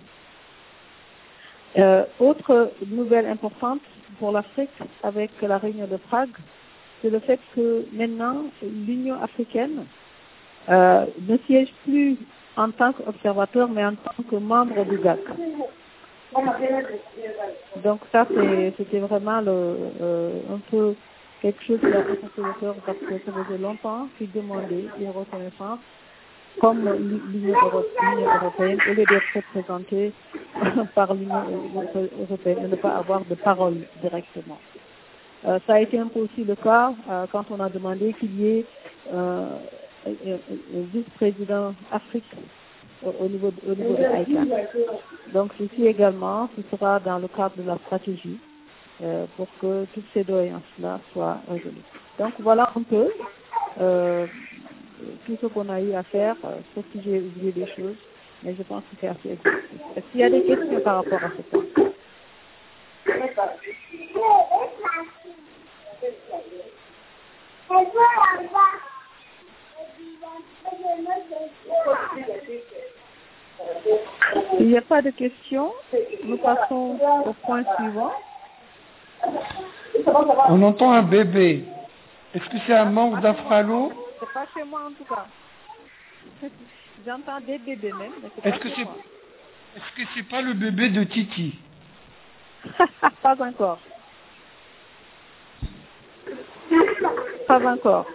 Euh, autre nouvelle importante pour l'Afrique avec la réunion de Prague, c'est le fait que maintenant l'Union africaine euh, ne siège plus en tant qu'observateur, mais en tant que membre du G A C. Donc ça, c'était vraiment le, euh, un peu quelque chose qui a fait le cœur parce que ça faisait longtemps qu'ils demandaient une reconnaissance comme l'Union européenne, au lieu d'être représentée par l'Union européenne et ne pas avoir de parole directement. Euh, ça a été un peu aussi le cas euh, quand on a demandé qu'il y ait euh, un, un vice-président Afrique au, au niveau de, au niveau de I C A N. Donc ceci également, ce sera dans le cadre de la stratégie euh, pour que toutes ces doléances-là soient résolues. Donc voilà un peu euh, tout ce qu'on a eu à faire, euh, sauf si j'ai oublié des choses, mais je pense que c'est assez exhaustif. Est-ce qu'il y a des questions par rapport à ce point? Il n'y a pas de questions. Nous passons au point suivant. On entend un bébé. Est-ce que c'est un membre d'Afralo? C'est pas chez moi en tout cas. J'entends des bébés même. Est-ce que c'est est-ce que c'est pas le bébé de Titi? Pas encore. Pas encore.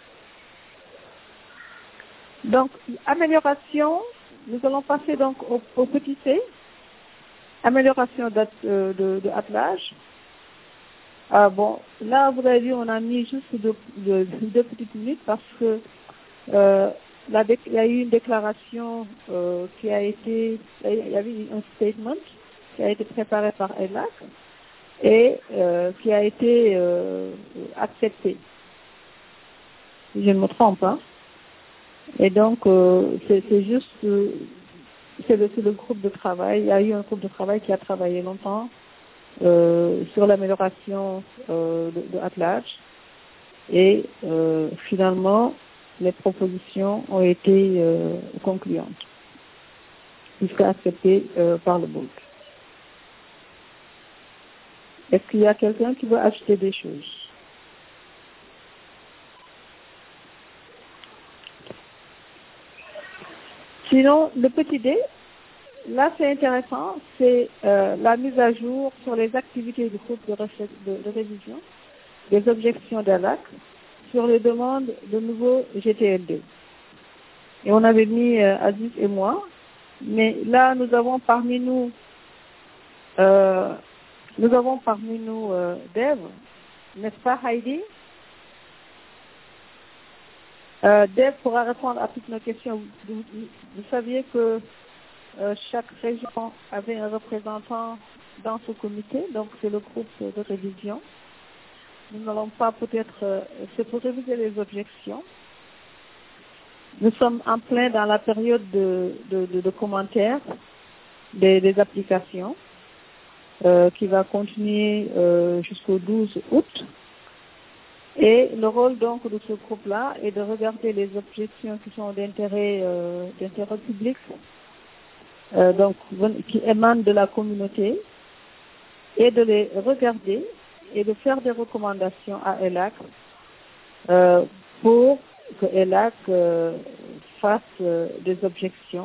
Donc, amélioration, nous allons passer donc au, au petit C. Amélioration de, euh, de, de attelage. Ah bon, là, vous avez vu, on a mis juste deux, deux, deux petites minutes parce que euh, la, il y a eu une déclaration euh, qui a été, il y avait un statement qui a été préparé par E L A C et euh, qui a été euh, accepté. Si je ne me trompe pas. Et donc, euh, c'est juste, euh, c'est le, le groupe de travail. Il y a eu un groupe de travail qui a travaillé longtemps euh, sur l'amélioration euh, de, de attelage. Et euh, finalement, les propositions ont été euh, concluantes, puisque acceptées euh, par le board. Est-ce qu'il y a quelqu'un qui veut ajouter des choses? Sinon, le petit D, là c'est intéressant, c'est euh, la mise à jour sur les activités du groupe de, de, de révision, des objections d'A L A C, sur les demandes de nouveaux G T L D. Et on avait mis euh, Aziz et moi, mais là nous avons parmi nous, euh, nous avons parmi nous euh, Dev, n'est-ce pas Heidi? Euh, Dev pourra répondre à toutes nos questions. Vous, vous, vous saviez que euh, chaque région avait un représentant dans ce comité, donc c'est le groupe de révision. Nous n'allons pas peut-être, euh, c'est pour réviser les objections. Nous sommes en plein dans la période de, de, de, de commentaires des, des applications euh, qui va continuer euh, jusqu'au douze août. Et le rôle donc de ce groupe-là est de regarder les objections qui sont d'intérêt euh, d'intérêt public, euh, donc qui émanent de la communauté, et de les regarder et de faire des recommandations à E L A C euh, pour que E L A C euh, fasse euh, des objections.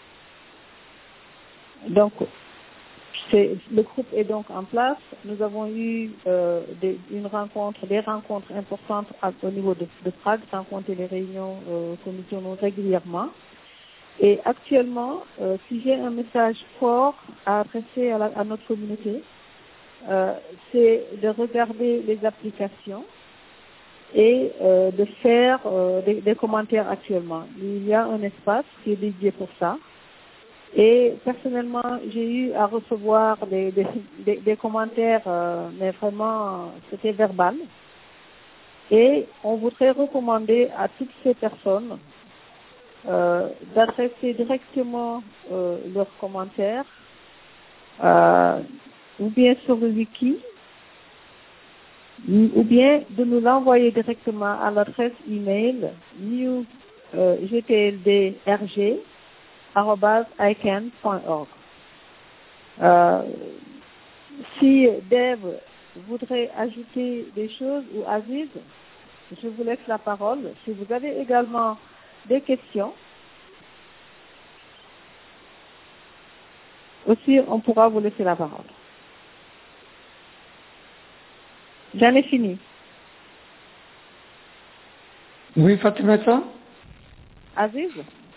Donc, le groupe est donc en place. Nous avons eu euh, des, une rencontre, des rencontres importantes à, au niveau de, de Prague, sans compter les réunions euh, que nous tenons régulièrement. Et actuellement, euh, si j'ai un message fort à adresser à, la, à notre communauté, euh, c'est de regarder les applications et euh, de faire euh, des, des commentaires actuellement. Il y a un espace qui est dédié pour ça. Et personnellement, j'ai eu à recevoir des, des, des, des commentaires, euh, mais vraiment, c'était verbal. Et on voudrait recommander à toutes ces personnes euh, d'adresser directement euh, leurs commentaires euh, ou bien sur le wiki, ou bien de nous l'envoyer directement à l'adresse email new g t l d r g arobase i can point org. Euh, si Dave voudrait ajouter des choses ou Aziz, je vous laisse la parole. Si vous avez également des questions, aussi on pourra vous laisser la parole. J'en ai fini. Oui, Fatimata? Aziz?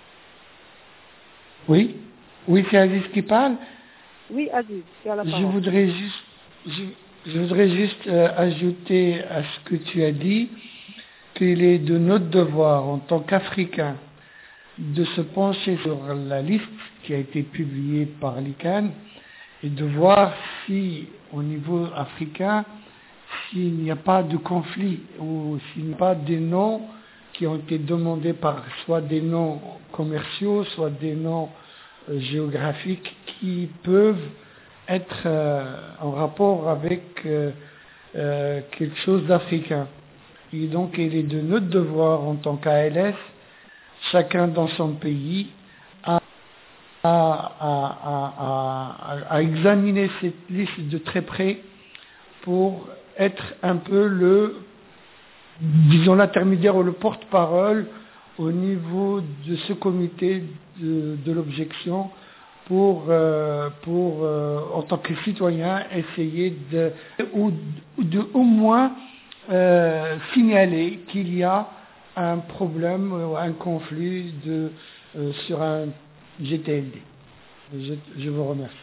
Oui, oui, c'est Aziz qui parle. Oui, Aziz, tu as la parole. Je voudrais juste, je, je voudrais juste euh, ajouter à ce que tu as dit qu'il est de notre devoir en tant qu'Africains de se pencher sur la liste qui a été publiée par l'I C A N et de voir si, au niveau africain, s'il n'y a pas de conflit ou s'il n'y a pas des noms qui ont été demandés par soit des noms commerciaux, soit des noms euh, géographiques qui peuvent être euh, en rapport avec euh, euh, quelque chose d'africain. Et donc il est de notre devoir en tant qu'A L S, chacun dans son pays, à, à, à, à, à examiner cette liste de très près pour être un peu le, disons, l'intermédiaire ou le porte-parole au niveau de ce comité de, de l'objection pour, euh, pour euh, en tant que citoyen, essayer de, ou de, au moins euh, signaler qu'il y a un problème ou un conflit de, euh, sur un G T L D. Je, je vous remercie.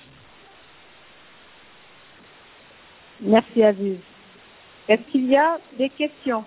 Merci Aziz. Est-ce qu'il y a des questions?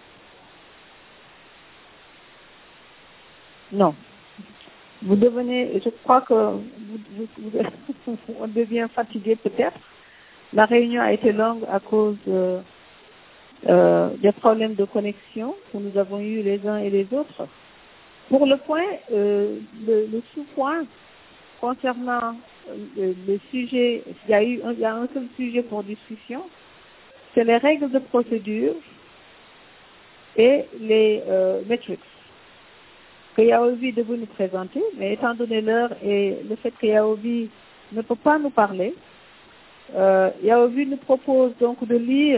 Non. Vous devenez, je crois que vous, vous, vous, on devient fatigué peut-être. La réunion a été longue à cause euh, euh, des problèmes de connexion que nous avons eu les uns et les autres. Pour le point, euh, le, le sous-point concernant le, le sujet, il y a eu, il y a un seul sujet pour discussion, c'est les règles de procédure et les euh, metrics que Yaobi devait nous présenter, mais étant donné l'heure et le fait que Yaobi ne peut pas nous parler, euh, Yaobi nous propose donc de lire,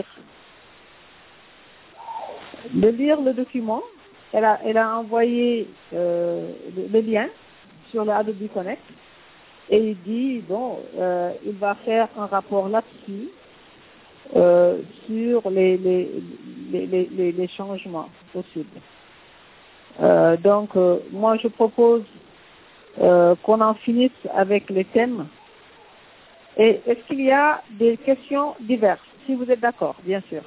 de lire le document. Elle a, elle a envoyé euh, le, le lien sur le Adobe Connect et il dit, bon, euh, il va faire un rapport là-dessus euh, sur les, les, les, les, les changements possibles. Euh, donc, euh, moi, je propose euh, qu'on en finisse avec les thèmes. Et est-ce qu'il y a des questions diverses? Si vous êtes d'accord, bien sûr.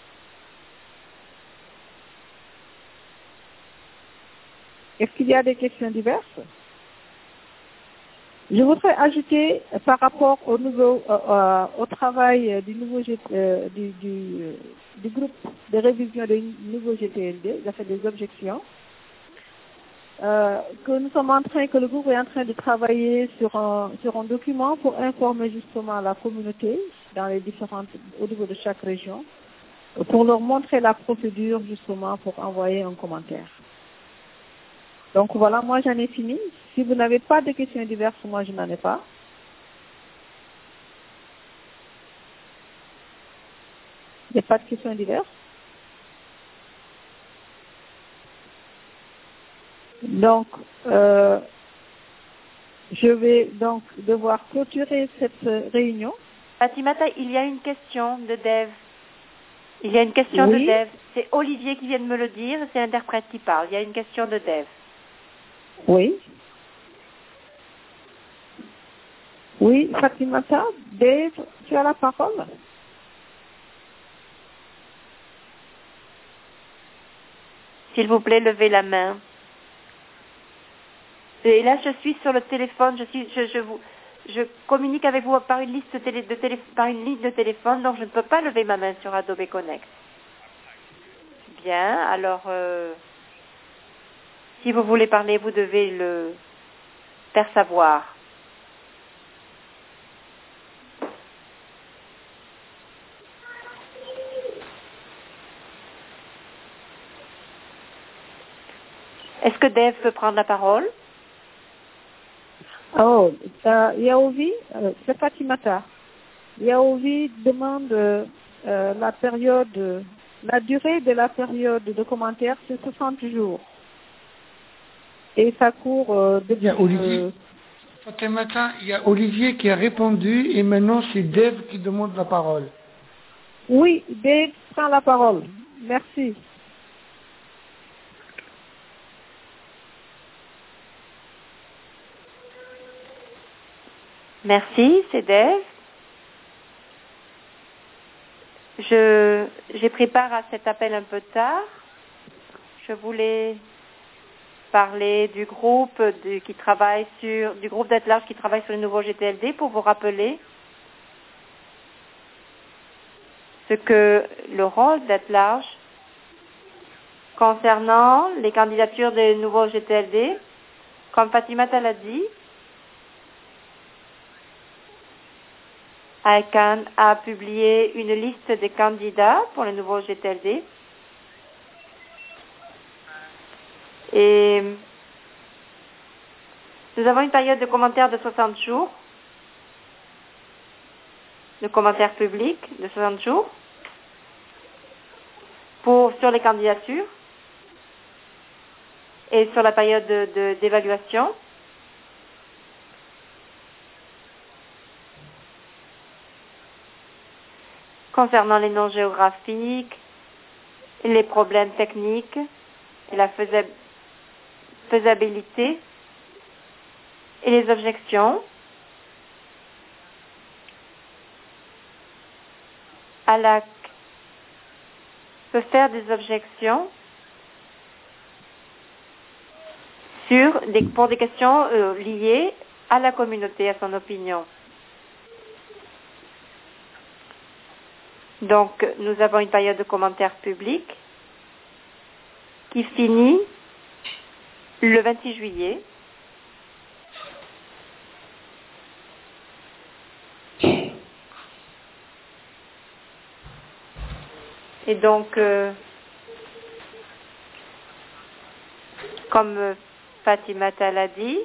Est-ce qu'il y a des questions diverses? Je voudrais ajouter euh, par rapport au, nouveau, euh, euh, au travail euh, du, nouveau G, euh, du, du, euh, du groupe de révision du nouveau G T L D, il a fait des objections. Euh, que nous sommes en train, que le groupe est en train de travailler sur un, sur un document pour informer justement la communauté dans les différentes, au niveau de chaque région, pour leur montrer la procédure justement pour envoyer un commentaire. Donc voilà, moi j'en ai fini. Si vous n'avez pas de questions diverses, moi je n'en ai pas. Il n'y a pas de questions diverses. Donc, euh, je vais donc devoir clôturer cette réunion. Fatimata, il y a une question de Dev. Il y a une question Oui. de Dev. C'est Olivier qui vient de me le dire, c'est l'interprète qui parle. Il y a une question de Dev. Oui. Oui, Fatimata, Dave, tu as la parole. S'il vous plaît, levez la main. Et là, je suis sur le téléphone, je suis, je, je vous, je communique avec vous par une liste de télé, de télé, par une ligne de téléphone, donc je ne peux pas lever ma main sur Adobe Connect. Bien, alors, euh, si vous voulez parler, vous devez le faire savoir. Est-ce que Dave peut prendre la parole? Oh, euh, Yaovi, euh, c'est Fatimata. Yaovi demande euh, la période, la durée de la période de commentaire, c'est soixante jours. Et ça court euh, depuis... Il y a Olivier. Fatimata, il y a Olivier qui a répondu et maintenant c'est Dave qui demande la parole. Oui, Dave prend la parole. Merci. Merci, c'est Dave. Je, j'ai pris part à cet appel un peu tard. Je voulais parler du groupe de, qui travaille sur, du groupe d'attelage qui travaille sur le nouveau G T L D pour vous rappeler ce que le rôle d'attelage concernant les candidatures des nouveaux G T L D, comme Fatimata l'a dit, I C A N a publié une liste des candidats pour le nouveau G T L D. Et nous avons une période de commentaires de soixante jours, de commentaires publics de soixante jours, pour, sur les candidatures et sur la période de, de, d'évaluation. Concernant les noms géographiques, les problèmes techniques et la faisab- faisabilité et les objections à la peut faire des objections sur des, pour des questions euh, liées à la communauté, à son opinion. Donc, nous avons une période de commentaires publics qui finit le vingt-six juillet. Et donc, euh, comme euh, Fatimata l'a dit,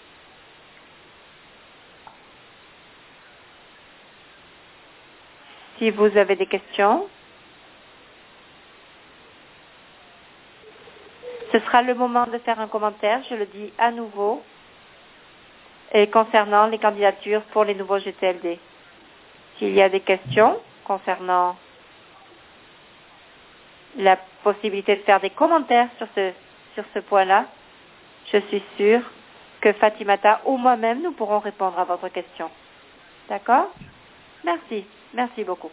si vous avez des questions, ce sera le moment de faire un commentaire, je le dis à nouveau, et concernant les candidatures pour les nouveaux G T L D. S'il y a des questions concernant la possibilité de faire des commentaires sur ce, sur ce point-là, je suis sûre que Fatimata ou moi-même, nous pourrons répondre à votre question. D'accord? Merci. Merci beaucoup.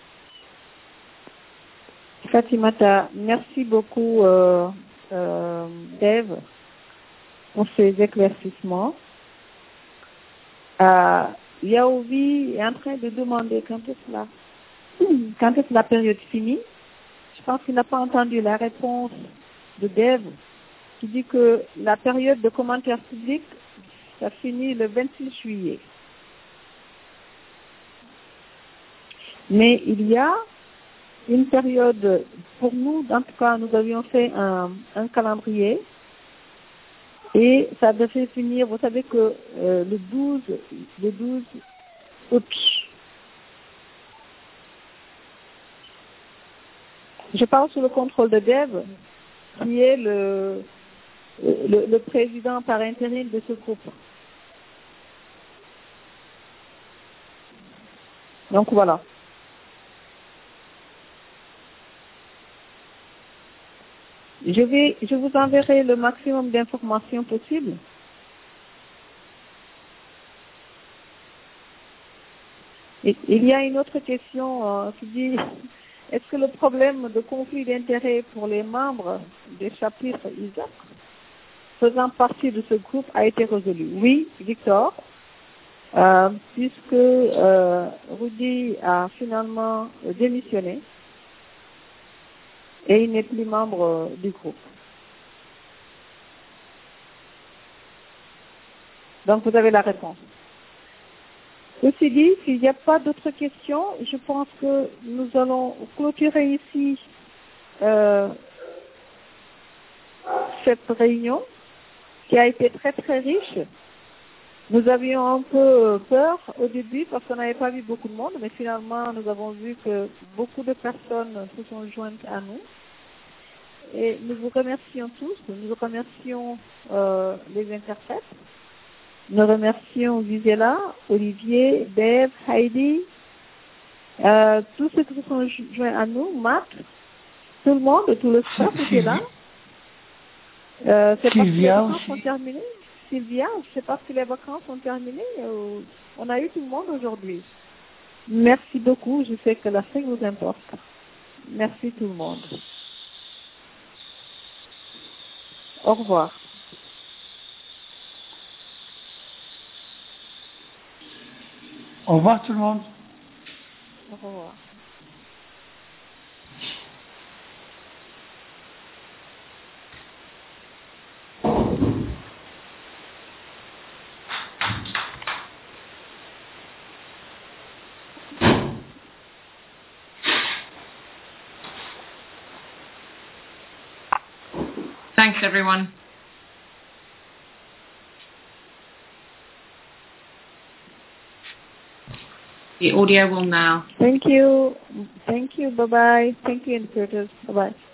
Fatimata, merci beaucoup, euh, euh, Dave, pour ces éclaircissements. Euh, Yaovi est en train de demander quand est-ce la, quand est-ce la période finit. Je pense qu'il n'a pas entendu la réponse de Dave qui dit que la période de commentaires publics, ça finit le vingt-six juillet. Mais il y a une période, pour nous, en tout cas, nous avions fait un, un calendrier et ça devait finir, vous savez que euh, le douze, le douze août. Je parle sous le contrôle de Dave, qui est le, le, le président par intérim de ce groupe. Donc voilà. Je vais, je vous enverrai le maximum d'informations possibles. Et, il y a une autre question euh, qui dit, est-ce que le problème de conflit d'intérêts pour les membres des chapitres Isaac faisant partie de ce groupe a été résolu? Oui, Victor, euh, puisque euh, Rudy a finalement démissionné et il n'est plus membre du groupe. Donc, vous avez la réponse. Ceci dit, s'il n'y a pas d'autres questions, je pense que nous allons clôturer ici euh, cette réunion qui a été très très riche. Nous avions un peu peur au début parce qu'on n'avait pas vu beaucoup de monde, mais finalement nous avons vu que beaucoup de personnes se sont jointes à nous. Et nous vous remercions tous, nous remercions euh, les interprètes. Nous remercions Gisela, Olivier, Bev, Heidi, euh, tous ceux qui se sont joints à nous, Matt, tout le monde, tout le staff qui est là. Euh, c'est parce que les vacances sont terminées. Sylvia, je sais pas si les vacances sont terminées. Ou... On a eu tout le monde aujourd'hui. Merci beaucoup, je sais que l'Afrique vous importe. Merci tout le monde. Au revoir. Au revoir tout le monde. Au revoir. Thanks, everyone. The audio will now. Thank you. Thank you. Bye-bye. Thank you, interpreters. Bye-bye.